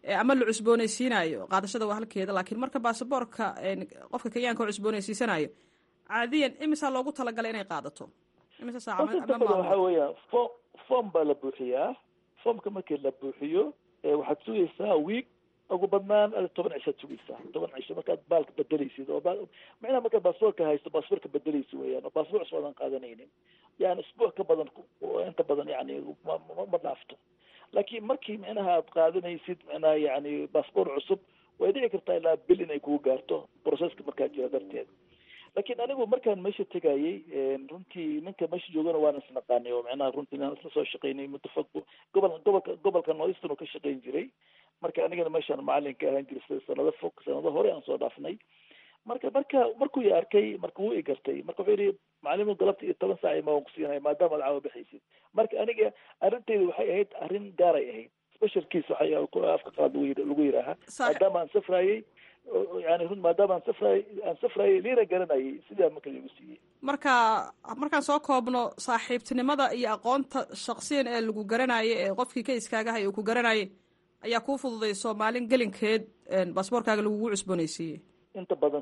ama la cusboonaysiinayo qaadashada waa halkeeda, laakiin marka baasaboorka qofka kenyaanka oo cusboonaysiisanayo caadiyan imisaa loogu talagalay inay qaadato imisa saaca waxa weeyaan fo form baa la buuxiyaa. formka markii la buuxiyo waxaad sugaysaa week ugu badnaan toban cishaad sugaysaa toban cisho markaad baalka bedelaysid oo macnaha markaad baasaboorka haysto baasaboorka bedelaysa weeyaan oo baasaboor cusub aadan qaadanaynin yani isbuuc ka badan inta badan yani ma dhaafto. laakiin markii macnaha aad qaadanaysid macnaha yani baasaboor cusub way dhici kartaa ilaa bil inay kugu gaarto processka markaa jira darteed. laakiin anigu markaan meesha tegayey runtii ninka meesha joogana waan isnaqaanay oo macnaha runtii inaan isla soo shaqaynay muddo fog gobol gobolka gobolka northeastern oo ka shaqayn jiray. marka anigana meeshaan macalin ka ahaan jiray sanado fog sanado hore aan soo dhaafnay. marka marka markuu i arkay marka wuu i gartay marka wuxuu yidhi macalimu galabta iyo toban saac imaan ku siinaya maadaama ad caawa baxaysid. marka aniga arrinteyda waxay ahayd arrin gaaray ahayd special case waxay afka qaad lagu yidhaaha maadaama aan safraayey yani run maadaama aan safraay aan safraayey liina garanayay sidaa marka lagu siiyey. marka markaan soo koobno saaxiibtinimada iyo aqoonta shaksiyan ee lagu garanayo ee qofkii ka iskaagahay uu ku garanayay ayaa kuu fududayso maalin gelinkeed baasaboorkaaga lagugu cusboonaysiiyey. inta badan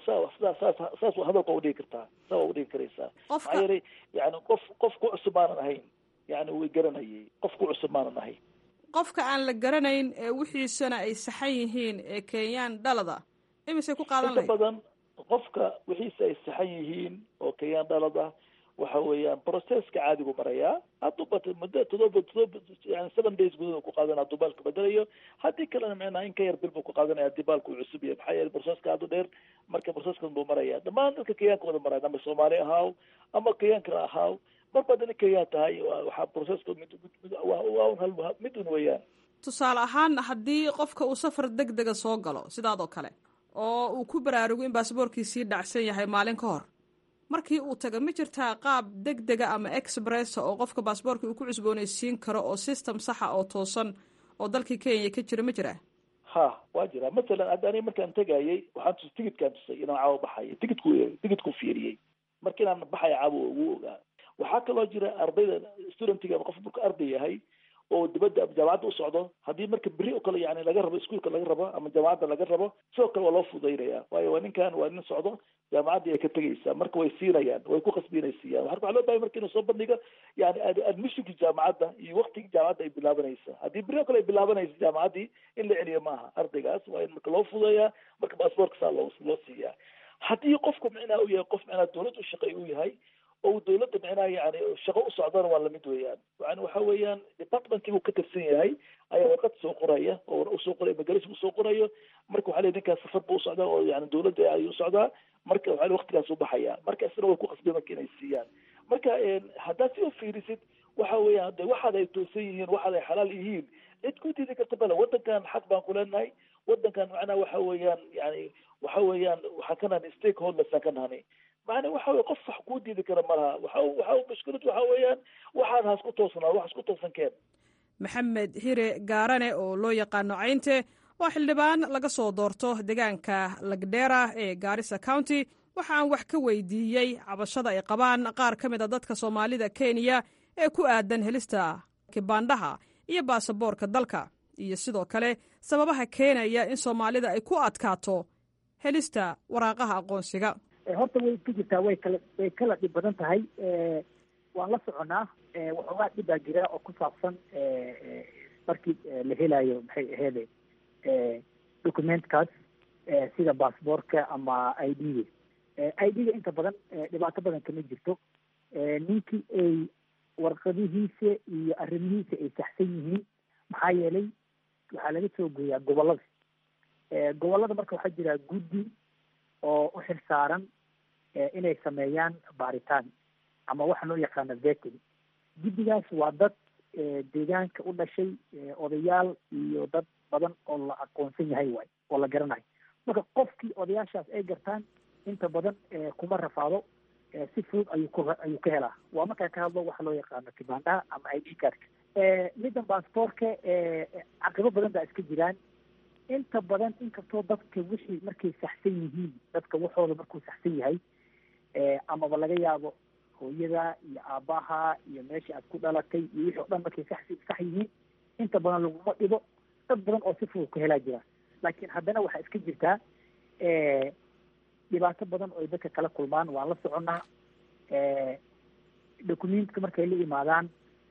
saas hadalka udhigi kartaa saa waa udhigi karaysaa maxaa yeelay yani qof qof ku cusub maanan ahayn yani way garanayay qof ku cusub maanan ahayn. qofka aan la garanayn ee wixiisana ay saxan yihiin ee kenyaan dhalada imisay ku qaadan lahayd? inta badan qofka wixiisa ay saxan yihiin oo kenyaan dhalada waxa weeyaan processka caadigu marayaa hadduu bata muddo todoba todoba yani seven days gudahood ku qaadanaya hadduu baalka bedelayo haddii kalena macnaha in ka yar bil buu ku qaadanaya haddii baalku uu cusub yahay maxaa yeelay processka aad u dheer marka processkan buu maraya dhammaan dadka kenyaanka wada maraya ama soomaali ahaaw ama kenyaanka ahaaw marba hadana kenyaan tahay waxaa processka mid waa mid un weeyaan. tusaale ahaan haddii qofka uu safar deg dega soo galo sidaadoo kale oo uu ku baraarugo in baasaboorkiisii dhacsan yahay maalin ka hor markii uu taga ma jirtaa qaab deg dega ama expressa oo qofka baasaboorka uu ku cusboonaysiin karo oo system saxa oo toosan oo dalkii kenya ka jira ma jiraa? ha waa jira masalan hadda aniga markaan tegayey waxaan tus tigidkaan tusay inaan caawo baxayo tigidku tigidku fiiriyey marka inaan baxayo caawo ugu ogaa. waxaa kaloo jira ardayda studentiga ama qof marka arday yahay oo dibadda jaamacadda u socdo haddii marka beri oo kale yani laga rabo iskuolka laga rabo ama jaamacadda laga rabo sidoo kale waa loo fududaynaya waayo waa ninkan waa nin socdo jaamacaddii ay ka tegaysaa marka way siinayaan way ku qasbinaysiiyaan waxaa loo bahay marka inuu soo bandhigo yani admissionki jaamacadda iyo waktigii jaamacadda ay bilaabanaysa haddii beri oo kale ay bilaabanaysa jaamacaddii in la celiyo maaha ardaygaas waa in marka loo fududeeyaa marka baasaboorka saa loo loo siiyaa. haddii qofku micnaha uu yahay qof micnaha dawlad u shaqeey uu yahay oo dawladda micnaha yani shaqo u socdana waa lamid weeyaan yani waxa weeyaan departmentkii uu ka tirsan yahay ayaa warqad soo qoraya oo usoo qoraya magaaladiisa usoo qorayo marka waxaa leeyahay ninkaas safar buu usocdaa oo yani dawladda ayuu usocdaa marka waxaa leeyahay waqtigaas u baxaya marka isna way ku qasbeen marka inay siiyaan. marka haddaad si u fiirisid waxa weeyaan de waxaad ay toosan yihiin waxaad ay xalaal yihiin cid ku diidi karta bale wadankan xaq baan ku leenahay wadankan macnaha waxa weeyaan yani waxa weeyaan waxaan ka nahanay stakeholdersaan ka nahanay macna waxa wey qof wax kuu diidi kara malaha waxa waxa mushkilad waxa weeyaan waxaan haas ku toosnaa wax isku toosan keen. maxamed hire gaarane oo loo yaqaano caynte waa xildhibaan laga soo doorto deegaanka lagdheera ee Garissa County waxa aan wax ka weydiiyey cabashada ay qabaan qaar ka mid a dadka Soomaalida Kenya ee ku aadan helista kibaandhaha iyo baasaboorka dalka iyo sidoo kale sababaha keenaya in Soomaalida ay ku adkaato helista waraaqaha aqoonsiga. horta way ku jirtaa way kala way kala dhib badan tahay waan la soconaa waxoogaa dhibaa jira oo ku saabsan markii la helayo maxay aheede documentkaas sida baasaboorka ama i d-ga i d-ga inta badan dhibaato badan kama jirto ninkii ay warqadihiisa iyo arrimihiisa ay saxsan yihiin maxaa yeelay waxaa laga soo gooyaa gobolada gobolada marka waxaa jira guddi oo u xil saaran inay sameeyaan baaritaan ama waxa loo yaqaano vetting. guddigaas waa dad deegaanka u dhashay odayaal iyo dad badan oo la aqoonsan yahay waay oo la garanayo marka qofkii odayaashaas ay gartaan inta badan kuma rafaado si fudud ayuu ku ayuu ka helaa waa markaa ka hadlo waxa loo yaqaano kibaandhaha ama i d cardka. middan baasaboorka caqibo badan baa iska jiraan inta badan inkastoo dadka wixii markay saxsan yihiin dadka waxooda markuu saxsan yahay amaba laga yaabo hooyada iyo aabbaha iyo meeshii aad ku dhalatay iyo wixii o dhan markay sax sax yihiin inta badan laguma dhibo dad badan oo si fudud ku helaa jira laakiin haddana waxaa iska jirtaa dhibaato badan oo ay dadka kala kulmaan waan la soconnaa documentka markay la imaadaan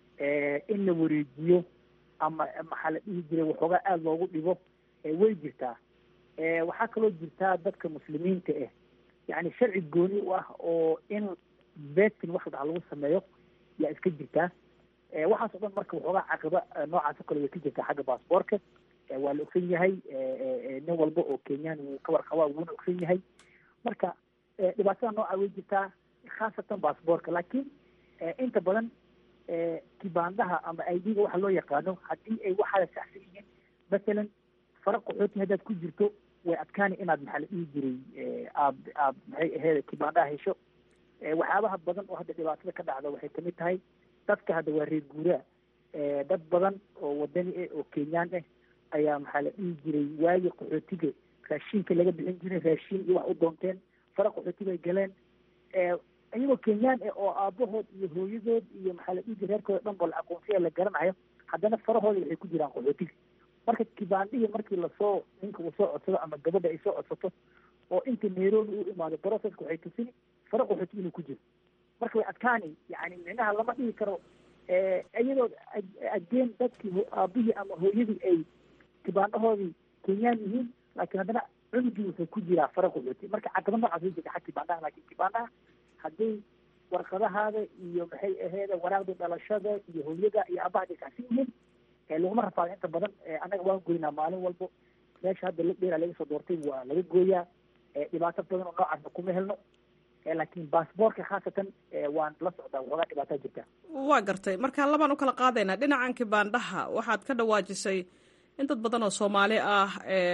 in la wareejiyo ama maxaa la dhihi jiray waxoogaa aada loogu dhibo way jirtaa waxaa kaloo jirtaa dadka muslimiinta ah yani sharci gooni u ah oo in betin wax ladhaha lagu sameeyo yaa iska jirtaa waxaas o dhan marka waxoogaa caqiba noocaas o kale way ka jirtaa xagga baasboorka waa la ogsan yahay nin walba oo kenyaan wuu ka warqabaa wuuna ogsan yahay marka dhibaatada nooca way jirtaa khaasatan baasboorka laakiin inta badan kibaandaha ama aidiga waxa loo yaqaano haddii ay waxaada saxsan yihiin masalan fara qaxooti haddaad ku jirto way adkaani inaad maxaa la dhihi jiray aad aad maxay aheyd kibaandaha hesho waxyaabaha badan oo hadda dhibaatada ka dhacda waxay kamid tahay dadka hadda waa reer guuraa dad badan oo wadani ah oo kenyaan ah ayaa maxaa la dhihi jiray waagi qaxootiga raashiinka laga bixin jiray raashiin iyo wax u doonteen fara qaxootiga ay galeen iyagoo kenyaan ah oo aabahood iyo hooyadood iyo maxaa la dhihi jiray reerkooda dhan bal aqoonsiya la garanayo haddana farahooda waxay ku jiraan qaxootiga marka kibaandihii markii lasoo ninka uu soo codsado ama gabadha ay soo codsato oo inta nairobi u imaado processka waxay tusini fara qaxooti inuu ku jiro marka way adkaani yani micnaha lama dhihi karo iyadoo ageen dadkii aabihii ama hooyadii ay kibaandahoodii kenyaan yihiin laakiin haddana cunugii wuxuu ku jiraa fara qaxooti marka caqaba noocaas way jirta xag kibaandaha laakiin kibaandaha hadday warqadahaada iyo maxay aheeda waraaqda dhalashada iyo hooyada iyo aabaha ay kacsan yihiin laguma rafaado inta badan annaga waan goynaa maalin walbo meesha hadda la dheera laga soo doortay waa laga gooyaa dhibaato badan oo noocaasna kuma helno laakiin baasboorka khaasatan waan la socdaa waxoogaa dhibaataa jirta waa gartay marka labaan u kala qaadaynaa dhinacan kibaandhaha waxaad ka dhawaajisay in dad badan oo soomaali ah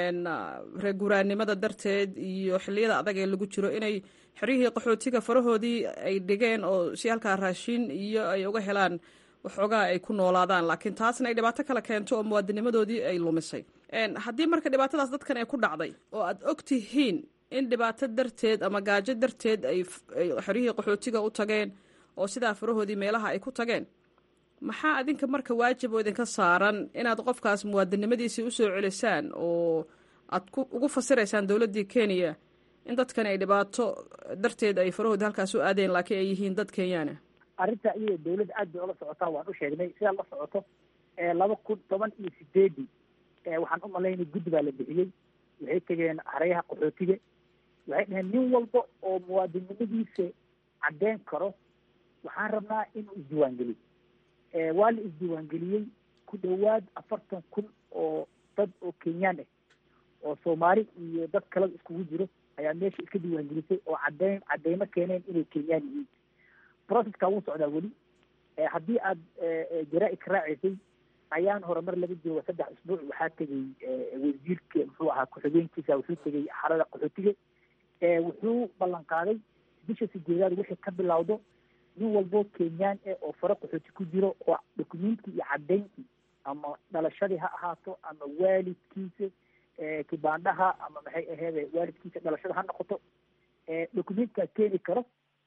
reer guuraanimada darteed iyo xilliyada adag ee lagu jiro inay xeryihii qaxootiga farahoodii ay dhigeen oo si halkaa raashin iyo ay uga helaan waxoogaa ay ku noolaadaan laakiin taasna ay dhibaato kale keento oo muwaadinimadoodii ay lumisay haddii marka dhibaatadaas dadkan ay ku dhacday oo aad og tihiin in dhibaato darteed ama gaajo darteed ay xeryihii qaxootiga u tageen oo sidaa farahoodii meelaha ay ku tageen maxaa adinka marka waajib oo idinka saaran inaad qofkaas muwaadinimadiisii usoo celisaan oo aad ugu fasiraysaan dowladdii kenya in dadkan ay dhibaato darteed ay farahoodii halkaas u aadeen laakiin ay yihiin dad kenyaana arrinta iyada dawladda aad bay ola socotaa waan u sheegnay sidaad la socoto laba kun toban iyo sideedii waxaan u malaynay guddi baa la bixiyey waxay tegeen xeryaha qaxootiga waxay dhaheen nin walba oo muwaadinimadiisa caddeyn karo waxaan rabnaa inuu isdiiwaangeliyo waa la isdiiwaangeliyey ku dhowaad afartan kun oo dad oo kenyaan ah oo soomaali iyo dad kalada iskugu jiro ayaa meesha iska diiwaangelisay oo caddeyn caddeymo keeneen inay kenyaan yihiin processka wuu socdaa weli haddii aad jaraa-id ka raacaysay ayaan horumar laga jooga saddex isbuuc waxaa tegey wasiirka muxuu ahaa ku-xigeenkiisa wuxuu tegey xarada qaxootiga wuxuu ballan qaaday bisha sideedaad wixii ka bilowdo nin walbo kenyaan ah oo fara qaxooti ku jiro oo dokumentkii iyo cadeynkii ama dhalashadii ha ahaato ama waalidkiisa kibaandhaha ama maxay aheede waalidkiisa dhalashada ha noqoto dokumentkaa keeni karo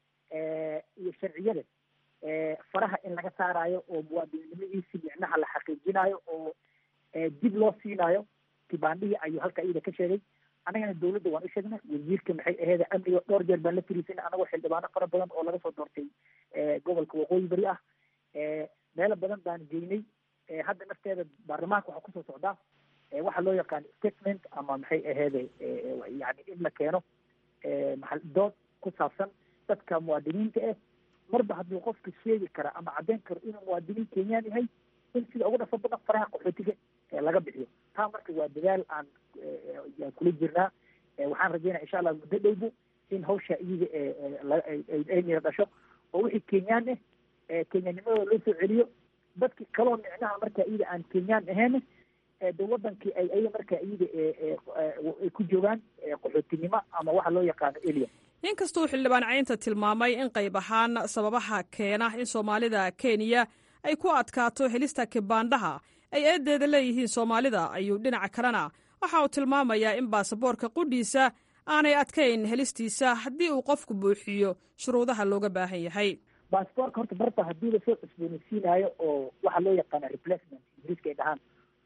iyo sharciyada faraha in laga saaraayo oo muwaadinimadiisi micnaha la xaqiijinayo oo dib loo siinaayo kibaandhihii ayuu halka iyada ka sheegay annagana dawladda waan u sheegnay wasiirka maxay aheeda amniga dhowr jeer baan la fariisanay anagoo xildhibaano fara badan oo laga soo doortay gobolka waqooyi bari ah meelo badan baan geynay hadda nafteeda baarlamaanka waxaa kusoo socdaa waxaa loo yaqaan statement ama maxay aheede yani in la keeno maa dood ku saabsan dadka muwaadiniinta ah marba hadduu qofka sheegi kara ama caddeyn karo inuu muwaadiniin kenyaan yahay in sida ugu dhafa badan faraha qaxootiga laga bixiyo taa marka waa dadaal aan aan kula jirnaa waxaan rajeynaya insha allah muddo dhowbo in hawsha iyaga ay mira dhasho oo wixii kenyaan ah kenyaanimadooda loo soo celiyo dadki kaloo micnaha marka iyada aan kenyaan ahayn de wadankii ay ayaga marka iyada ay ku joogaan qaxootinimo ama waxa loo yaqaano elia inkastuu xildhibaan caynta tilmaamay in qayb ahaan sababaha keena in soomaalida kenya ay ku adkaato helista kibaandhaha ay eedeeda leeyihiin soomaalida ayuu dhinaca kalena waxa uu tilmaamayaa in baasaboorka qudhiisa aanay adkayn helistiisa haddii uu qofku buuxiyo shuruudaha looga baahan yahay baasaboorka horta barta haddii lasoo cusboonaysiinaayo oo waxa loo yaqaana replacement ingiriiska ay dhahaan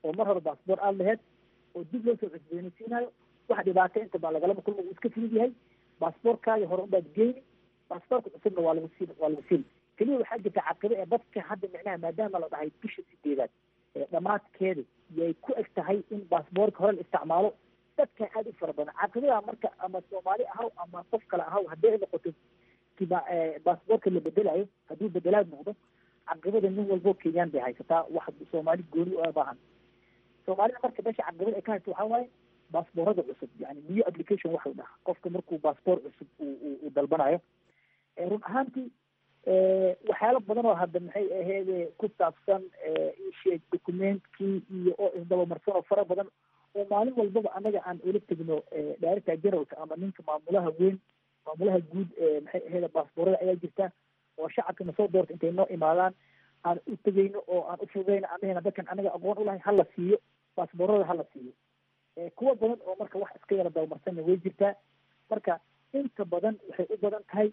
oo mar hore baasboor aada laheyd oo dib loo soo cusboonaysiinayo wax dhibaato inta baa lagalama kulma uu iska fudud yahay baasboorkaagi hore unbaad geyni baasboorka cusubna waa lagu siin waa lagu siin keliya waxaa jirta caqibo ee dadka hadda micnaha maadaama la dhahay bisha sideedaad dhamaadkeeda yay ku eg tahay in baasboorka hore la isticmaalo dadka aada u fara badan caqibadaa marka ama soomaali ahaw ama qof kale ahaw hadday noqoto kiba baasboorka la bedelayo hadduu bedelaad noqdo caqibada nin walbo kenyaan bay haysataa wax soomaali gooni u baahan soomaalida marka meesha caqibada ay ka haysto waxaa waaye baasboorada cusub yani new application waxa la dhahaa qofka markuu baasboor cusub uu dalbanayo run ahaantii waxyaalo badan oo hadda maxay aheede ku saabsan isheeg documentkii iyo oo isdabamarsan oo fara badan oo maalin walbaba anaga aan ula tegno director generalka ama ninka maamulaha weyn maamulaha guud maxay aheede baasboorada ayaa jirta oo shacabka na soo doorta intay noo imaadaan aan u tegeyno oo aan u fududeyno anahena dadkan anaga aqoon ulahay hala siiyo baasboorada hala siiyo kuwa badan oo marka wax iska yara dabamarsanna way jirtaa marka inta badan waxay u badan tahay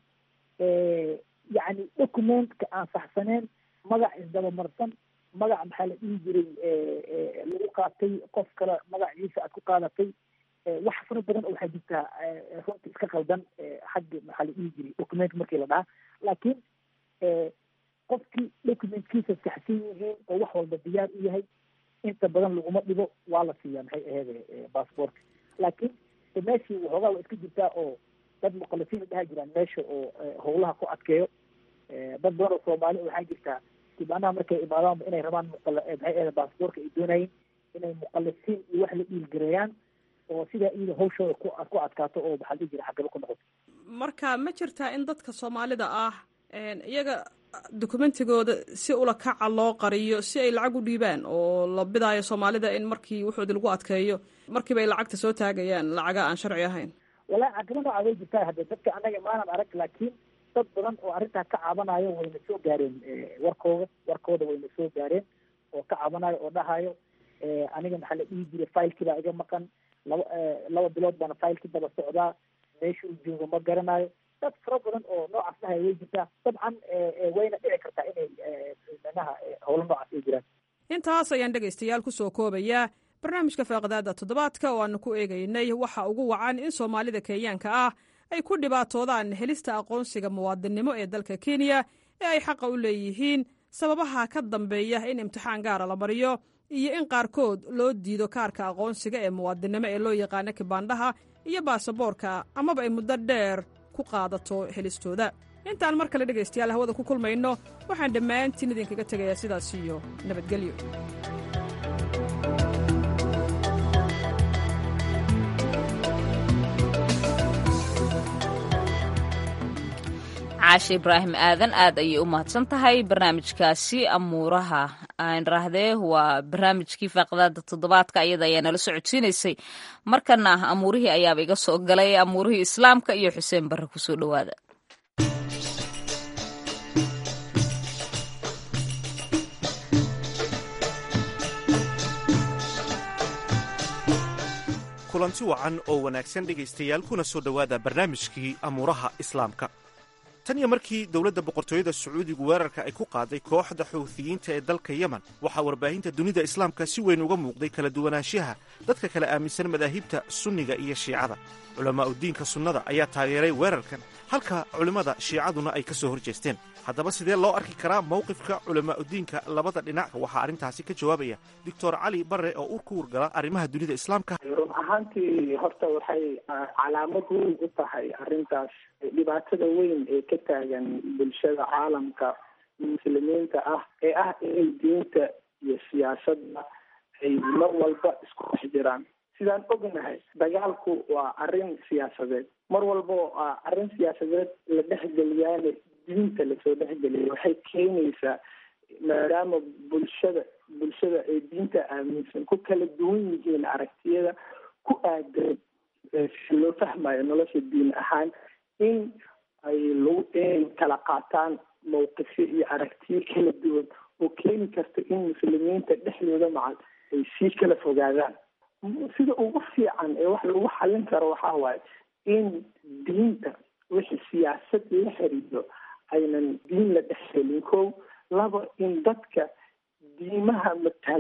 yacni documentka aan saxsaneen magac isdabamarsan magac maxaa la dhihi jiray lagu qaatay qof kale magaciisa aad ku qaadatay wax fara badan oo waxaa jirtaa runta iska qaldan xagga maxaa la dhihi jiray document markii la dhahaa laakiin qofkii documentkiisa saxsan yihiin oo wax walba diyaar u yahay inta badan laguma dhibo waa la siiyaa maxay aheede baasboortka laakiin meeshii waxoogaa waa iska jirtaa oo dad muqallisiin dhaha jiraan meesha oo howlaha ku adkeeyo dad badan oo soomaali waxaa jirtaa dibaanaha markay imaadaanba inay rabaan muqal maxay aheede baasboorka ay doonayeen inay muqallisiin iyo wax la dhiilgareeyaan oo sidaa iyada hawshooda ku ku adkaato oo maxaa la dhihi jira xagaba ku noqoto marka ma jirtaa in dadka soomaalida ah iyaga dokumentigooda si ula kaca loo qariyo si ay lacag u dhiibaan oo la bidaayo soomaalida in markii wuxoodi lagu adkeeyo markiiba ay lacagta soo taagayaan lacaga aan sharci ahayn walahi caqibo nooca way jirtaa hadde dadka anaga maanan arag laakiin dad badan oo arrintaa ka cabanayo wayna soo gaareen warkooda warkooda wayna soo gaareen oo ka cabanayo oo dhahayo aniga maxaa la dhihi jiray filekii baa iga maqan laba laba bilood baana filekii daba socdaa meeshuu joogo ma garanayo dad fara badan oo noocaas dhahay way jirtaa dabcan wayna dhici kartaa inay manaha howlo noocaas ay jiraan intaas ayaan dhegaystayaal kusoo koobayaa barnaamijka faaqadaada toddobaadka oo aanu ku eegaynay waxa ugu wacan in soomaalida kenyaanka ah ay ku dhibaatoodaan helista aqoonsiga muwaadinnimo ee dalka kenya ee ay xaqa u leeyihiin sababaha ka dambeeya in imtixaan gaara la mariyo iyo in qaarkood loo diido kaarka aqoonsiga ee muwaadinnimo ee loo yaqaano kibaandhaha iyo baasaboorka amaba ay muddo dheer ku qaadato helistooda intaan mar kale dhegaystayaal hawada ku kulmayno waxaan dhammaantiin idinkaga tegayaa sidaas iyo nabadgelyo caashe ibraahim aadan aad ayay u mahadsan tahay barnaamijkaasi amuuraha aan raahdee waa barnaamijkii faaqadaada toddobaadka ayada ayaa nala socodsiinaysay markana amuurihii ayaaba iga soo galay amuurihii islaamka iyo xuseen barre kusoo dhowaada kulanti wacan oo wanaagsan dhegaystayaal kuna soo dhowaada barnaamijkii amuuraha islaamka tan iyo markii dowladda boqortooyada sacuudigu weerarka ay ku qaaday kooxda xuuthiyiinta ee dalka yemen waxaa warbaahinta dunida islaamka si weyn uga muuqday kala duwanaanshaha dadka kala aaminsan madaahibta sunniga iyo shiicada culammaa'udiinka sunnada ayaa taageeray weerarkan halka culimmada shiicaduna ay ka soo hor jeesteen haddaba sidee loo arki karaa mawqifka culammaa'udiinka labada dhinac waxaa arrintaasi ka jawaabaya doctor cali barre oo u ku wargala arrimaha dunida islaamka run ahaantii horta waxay calaamad weyn u tahay arrintaas dhibaatada weyn ee ka taagan bulshada caalamka muslimiinta ah ee ah inay diinta iyo siyaasadda ay mar walba isku dhex jiraan sidaan ognahay dagaalku waa arrin siyaasadeed mar walba oo arrin siyaasadeed la dhexgeliyaane diinta lasoo dhexgeliya waxay keenaysaa maadaama bulshada bulshada ay diinta aaminsan ku kala duwan yihiin aragtiyada ku aadan si loo fahmayo nolosha diin ahaan in ay lagu inay kala qaataan mawqifyo iyo aragtiyo kala duwan oo keeni karta in muslimiinta dhexdooda macal ay sii kala fogaadaan sida ugu fiican ee wax lagu xallin karo waxaa waaye in diinta wixii siyaasad la xiriiro aynan diin la dhexgelin kow laba in dadka diimaha matala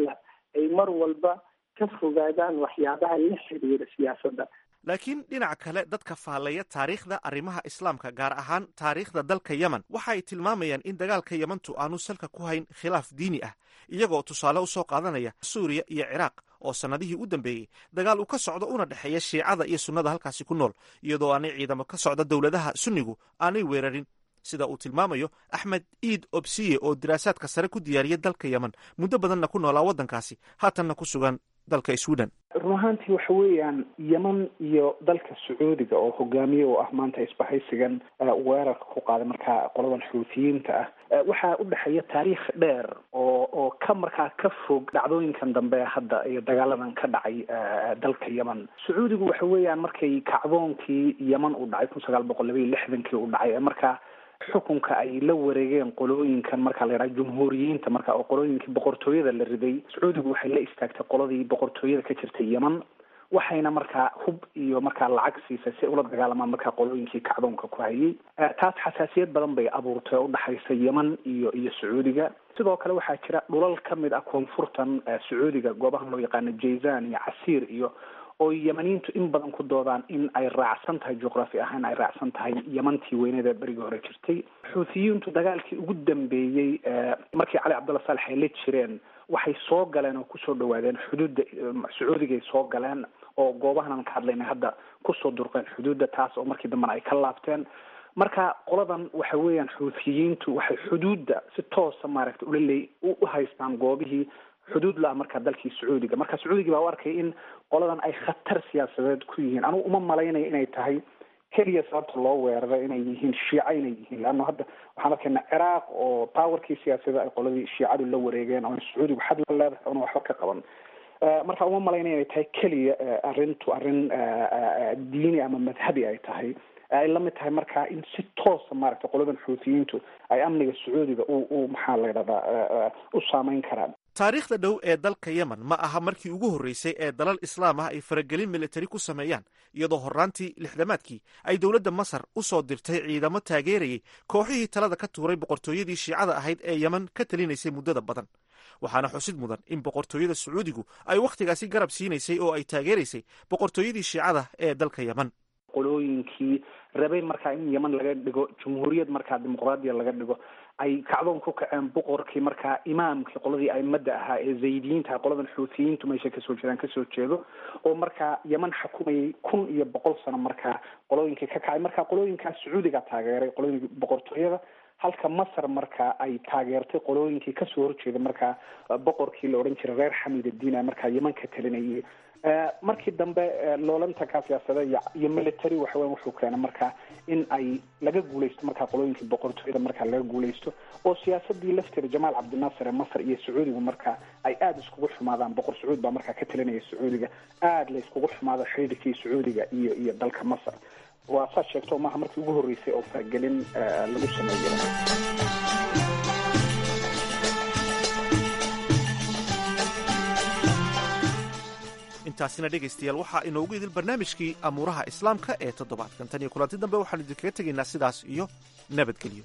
ay mar walba ka fogaadaan waxyaabaha la xiriira siyaasadda. laakiin dhinaca kale dadka faallaya taariikhda arrimaha islaamka gaar ahaan taariikhda dalka yemen waxa ay tilmaamayaan in dagaalka yemantu aanu salka ku hayn khilaaf diini ah, iyagoo tusaale u soo qaadanaya suuriya iyo ciraaq oo sannadihii u dambeeyey dagaal uu ka socdo una dhexeeya shiicada iyo sunnada halkaasi ku nool, iyadoo aanay ciidamo ka socda dowladaha sunnigu aanay weerarin, sida uu tilmaamayo axmed iid obsiye oo diraasaadka sare ku diyaariya dalka yemen muddo badanna ku noolaa waddankaasi haatanna ku sugan dalka sweden. run ahaantii waxa weeyaan yemen iyo dalka sacuudiga oo hogaamiye u ah maanta isbahaysigan weerarka ku qaaday markaa qoladan xuutiyiinta ah waxaa u dhexeeya taariikh dheer oo oo ka markaa ka fog dhacdooyinkan dambe hadda iyo dagaaladan ka dhacay dalka yemen. sacuudigu waxa weeyaan markay kacdoonkii yemen u dhacay kun sagaal boqol laba iyo lixdankii u dhacay ee markaa xukunka ay la wareegeen qolooyinkan marka la yidhaha jumhuuriyiinta marka oo qolooyinkii boqortooyada la riday, sacuudigu waxay la istaagtay qoladii boqortooyada ka jirtay yemen, waxayna markaa hub iyo markaa lacag siisay si ula dagaalamaan markaa qolooyinkii kacdoonka ku hayay. taas xasaasiyad badan bay abuurtay oo udhexaysa yemen iyo iyo sacuudiga. sidoo kale waxaa jira dhulal ka mid ah koonfurtan sacuudiga, goobahan loo yaqaano jayzan iyo casiir iyo oo yemaniintu in badan ku doodaan in ay raacsan tahay juqraafi ahaan ay raacsan tahay yemantii weyneeda berigii hore jirtay. xuutiyiintu dagaalkii ugu dambeeyey markii cali cabdulla saalex ay la jireen waxay soo galeen oo kusoo dhawaadeen xuduudda sacuudigay soo galeen oo goobahanan ka hadlayna hadda kusoo durqeen xuduudda, taas oo markii dambena ay ka laabteen. marka qoladan waxa weeyaan xuutiyiintu waxay xuduudda si toosa maaragta ulaleey u haystaan goobihii xuduud la markaa dalkii sacuudiga. marka sacuudiga baa u arkay in qoladan ay khatar siyaasadeed ku yihiin. anugu uma malaynayo inay tahay keliya sababta loo weeraray inay yihiin shiica inay yihiin, leanna hadda waxaan arkaynaa ciraaq oo powerkii siyaasada ay qoladii shiicadu la wareegeen oo sacuudigu xad la leedahay oona waxba ka qaban. marka uma malaynayo inay tahay keliya arrintu arrin diini ama madhabi ay tahay, ay la mid tahay markaa in si toosa maaragta qoladan xuutiyiintu ay amniga sacuudiga u u maxaa la yidhahdaa u saameyn karaan. taariikhda dhow ee dalka yemen ma aha markii ugu horreysay ee dalal islaam ah ay faragelin militari ku sameeyaan, iyadoo horraantii lixdamaadkii ay dowladda masar u soo dirtay ciidamo taageerayay kooxihii talada ka tuuray boqortooyadii shiicada ahayd ee yemen ka talinaysay muddada badan. waxaana xusid mudan in boqortooyada sacuudigu ay wakhtigaasi garab siinaysay oo ay taageeraysay boqortooyadii shiicada ee dalka yemen. qolooyinkii rabay markaa in yemen laga dhigo jumhuuriyad markaa dimuqraadiya laga dhigo ay kacdoon ku kaceen boqorkii markaa imaamkii qoladii aimada ahaa ee zaydiyiinta qoladan xuutiyiintu meesha kasoo jeedaan kasoo jeedo oo markaa yemen xukumayay kun iyo boqol sano markaa qolooyinkii ka kacay. markaa qolooyinkaa sacuudiga taageeray qolooyinkii boqortooyada, halka masar markaa ay taageertay qolooyinkii kasoo horjeeda markaa boqorkii la odhan jiray reer xamid addiin markaa yemen ka talinayay. markii dambe loolantankaa siyaasada iyo military waxa weyan wuxuu keenay markaa in ay laga guuleysto markaa qolooyinkii boqortooyada markaa laga guuleysto oo siyaasadii lafteeda jamaal cabdinaasir ee masar iyo sacuudigu markaa ay aada iskugu xumaadaan. boqor sacuud baa markaa ka talinaya sacuudiga, aada la iskugu xumaado xidhiidhkii sacuudiga iyo iyo dalka masar. waa saad sheegto maaha markii ugu horreysay oo faragelin lagu sameeyo. intaasina dhegaystayaal waxaa inoogu idil barnaamijkii amuuraha islaamka ee toddobaadkan. tan iyo kulanti dambe waxaanu idinkaga tegaynaa sidaas iyo nabadgelyo.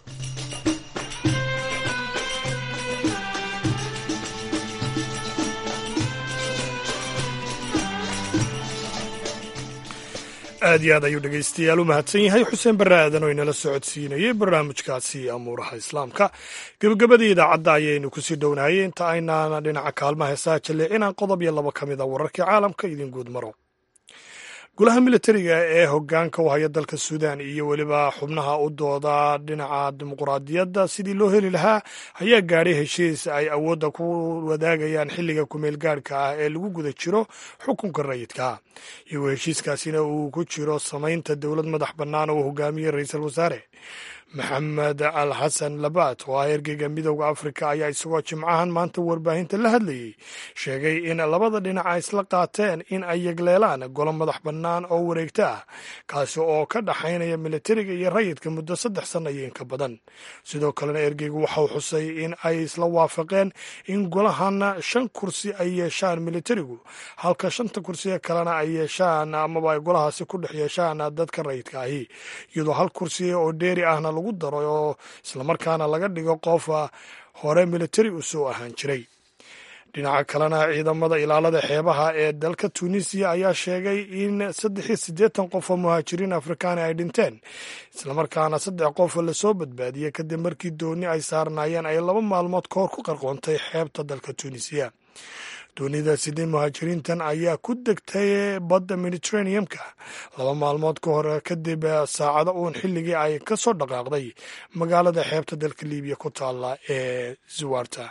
aad iyo aad ayuu dhegaystayaal u mahadsan yahay xuseen barre aadan oo inala socodsiinayey barnaamijkaasi amuuraha islaamka. gebagabadii idaacadda ayaynu kusii dhownaayey inta aynaan dhinaca kaalmaha heesaha jalleecinaan qodob iyo laba ka mid a wararkii caalamka idin guud maro. golaha militariga ee hogaanka u haya dalka suudaan iyo weliba xubnaha u dooda dhinaca dimuquraadiyadda sidii loo heli lahaa ayaa gaadhay heshiis ay awoodda ku wadaagayaan xilliga kumeel gaadhka ah ee lagu guda jiro xukunka rayidka, iyagoo heshiiskaasina uu ku jiro samaynta dowlad madax bannaan oo hogaamiyey ra-iisul wasaare maxamed al xasan labaat oo ah ergeyga midooda afrika ayaa isagoo jimcahan maanta warbaahinta la hadlayey sheegay in labada dhinac ay isla qaateen in ay yegleelaan golo madax bannaan oo wareegta ah kaasi oo ka dhaxaynaya militariga iyo rayidka muddo saddex sanno iyo inka badan. sidoo kalena ergeygu waxau xusay in ay isla waafaqeen in golahan shan kursi ay yeeshaan militarigu halka shanta kursiga kalena ay yeeshaan amaba ay golahaasi ku dhex yeeshaan dadka rayidka ahi, iyadoo hal kursi oo dheeri ahna lagu daro oo islamarkaana laga dhigo qof hore militari u soo ahaan jiray. dhinaca kalena ciidamada ilaalada xeebaha ee dalka tunisiya ayaa sheegay in saddex iyo siddeetan qof oo muhaajiriin afrikaani ay dhinteen islamarkaana saddex qof lasoo badbaadiyey kadib markii dooni ay saarnaayeen ay laba maalmood ka hor ku qarqoontay xeebta dalka tunisiya. doonida sidii muhaajiriintan ayaa ku degtay badda mediterraneum-ka laba maalmood ka hor kadib saacado uun xilligii ay ka soo dhaqaaqday magaalada xeebta dalka libiya ku taalla ee zuwarta.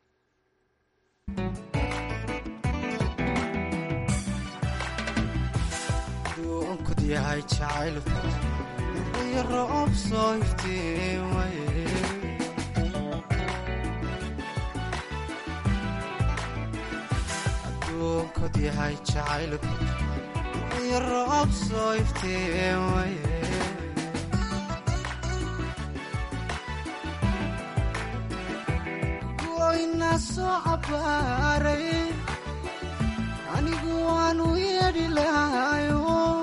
yahay jacaylku iyo roob soo iftiin waye goyna soo cabaaray anigu waanu yeedhi lahayo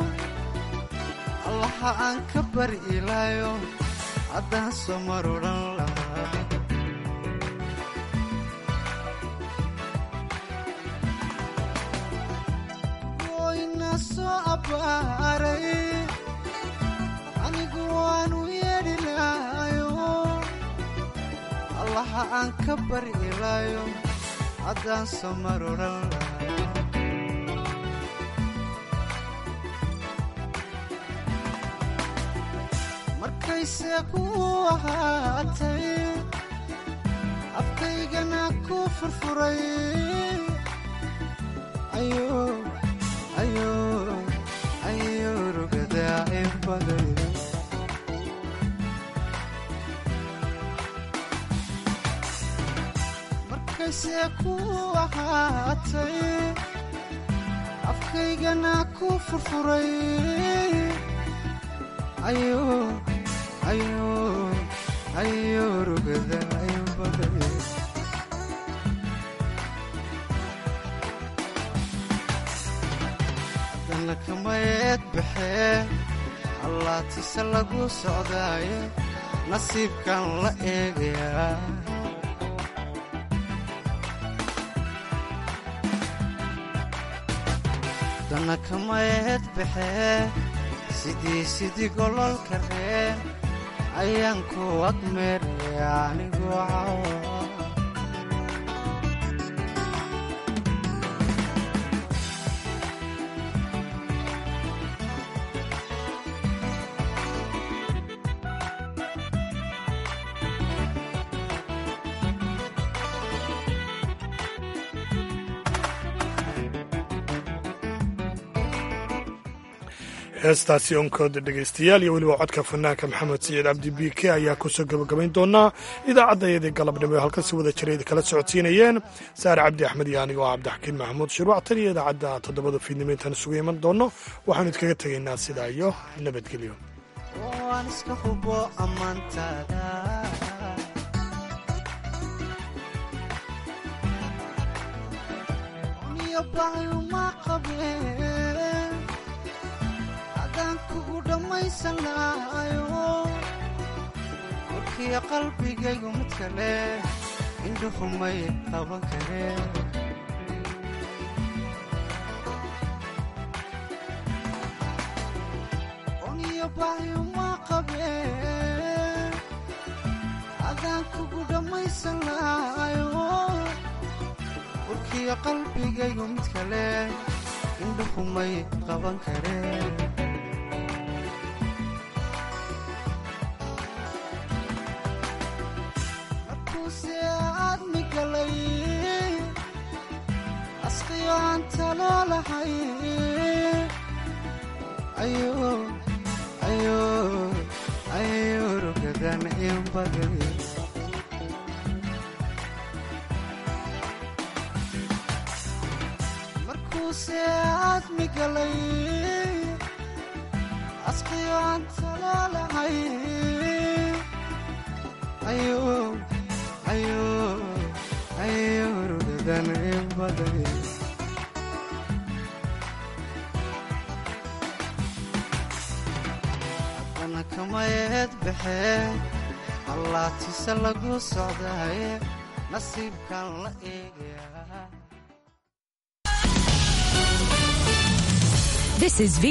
allaha aan ka bari ilaayo haddaan soo mar odhan lahaa soo abaaray anigu waanu yeedhi lahayo allaha aan ka bari ilaayo haddaan soo mar odhan lahaa markayse ku ahaatay afkaygana ku furfuray ayo ayo ayo rugadaa inbaday markayse ku ahaatay afkaygana ku furfuray ayo ayo ayo rugadaa inbaday kamayeed baxee allaatise lagu socdaaye nasiibkan la eegayaa dana kamayeed baxee sidii sidii gololka reen ayaan ku admeeraya anigoo cawa heestaasi onkooda dhegaystayaal iyo weliba codka fanaanka maxamed saciid cabdi b k ayaa kusoo gabagabayn doonaa idaacaddaeedii galabnimo ee halkan si wada jirayd kala socodsiinayeen saare cabdi axmed iyo anigo cabdixakiin maxamuud shiruuc tan iyo idaacadda toddobada fiidnimo intaan isugu iman doonno waxaanu idkaga tegaynaa sidaa iyo nabadgelyo. kugu dhammaysanaayo warkiya qalbigaygu mid kale indhuhumay qaban kareen oniyo bahyuma qabeen adaan kugu dhammaysanaayo warkiya qalbigaygu mid kale indhuhumay qaban kareen asqiyoanta loolahay ayo ayo ayo rugadan inbaday markuuse aadmi galay asqiyoanta loolahay ayo ayo ayo rugadan inbaday haddana kamayeed baxee allaatise lagu socdaaye nasiibkan la eegayaa. This is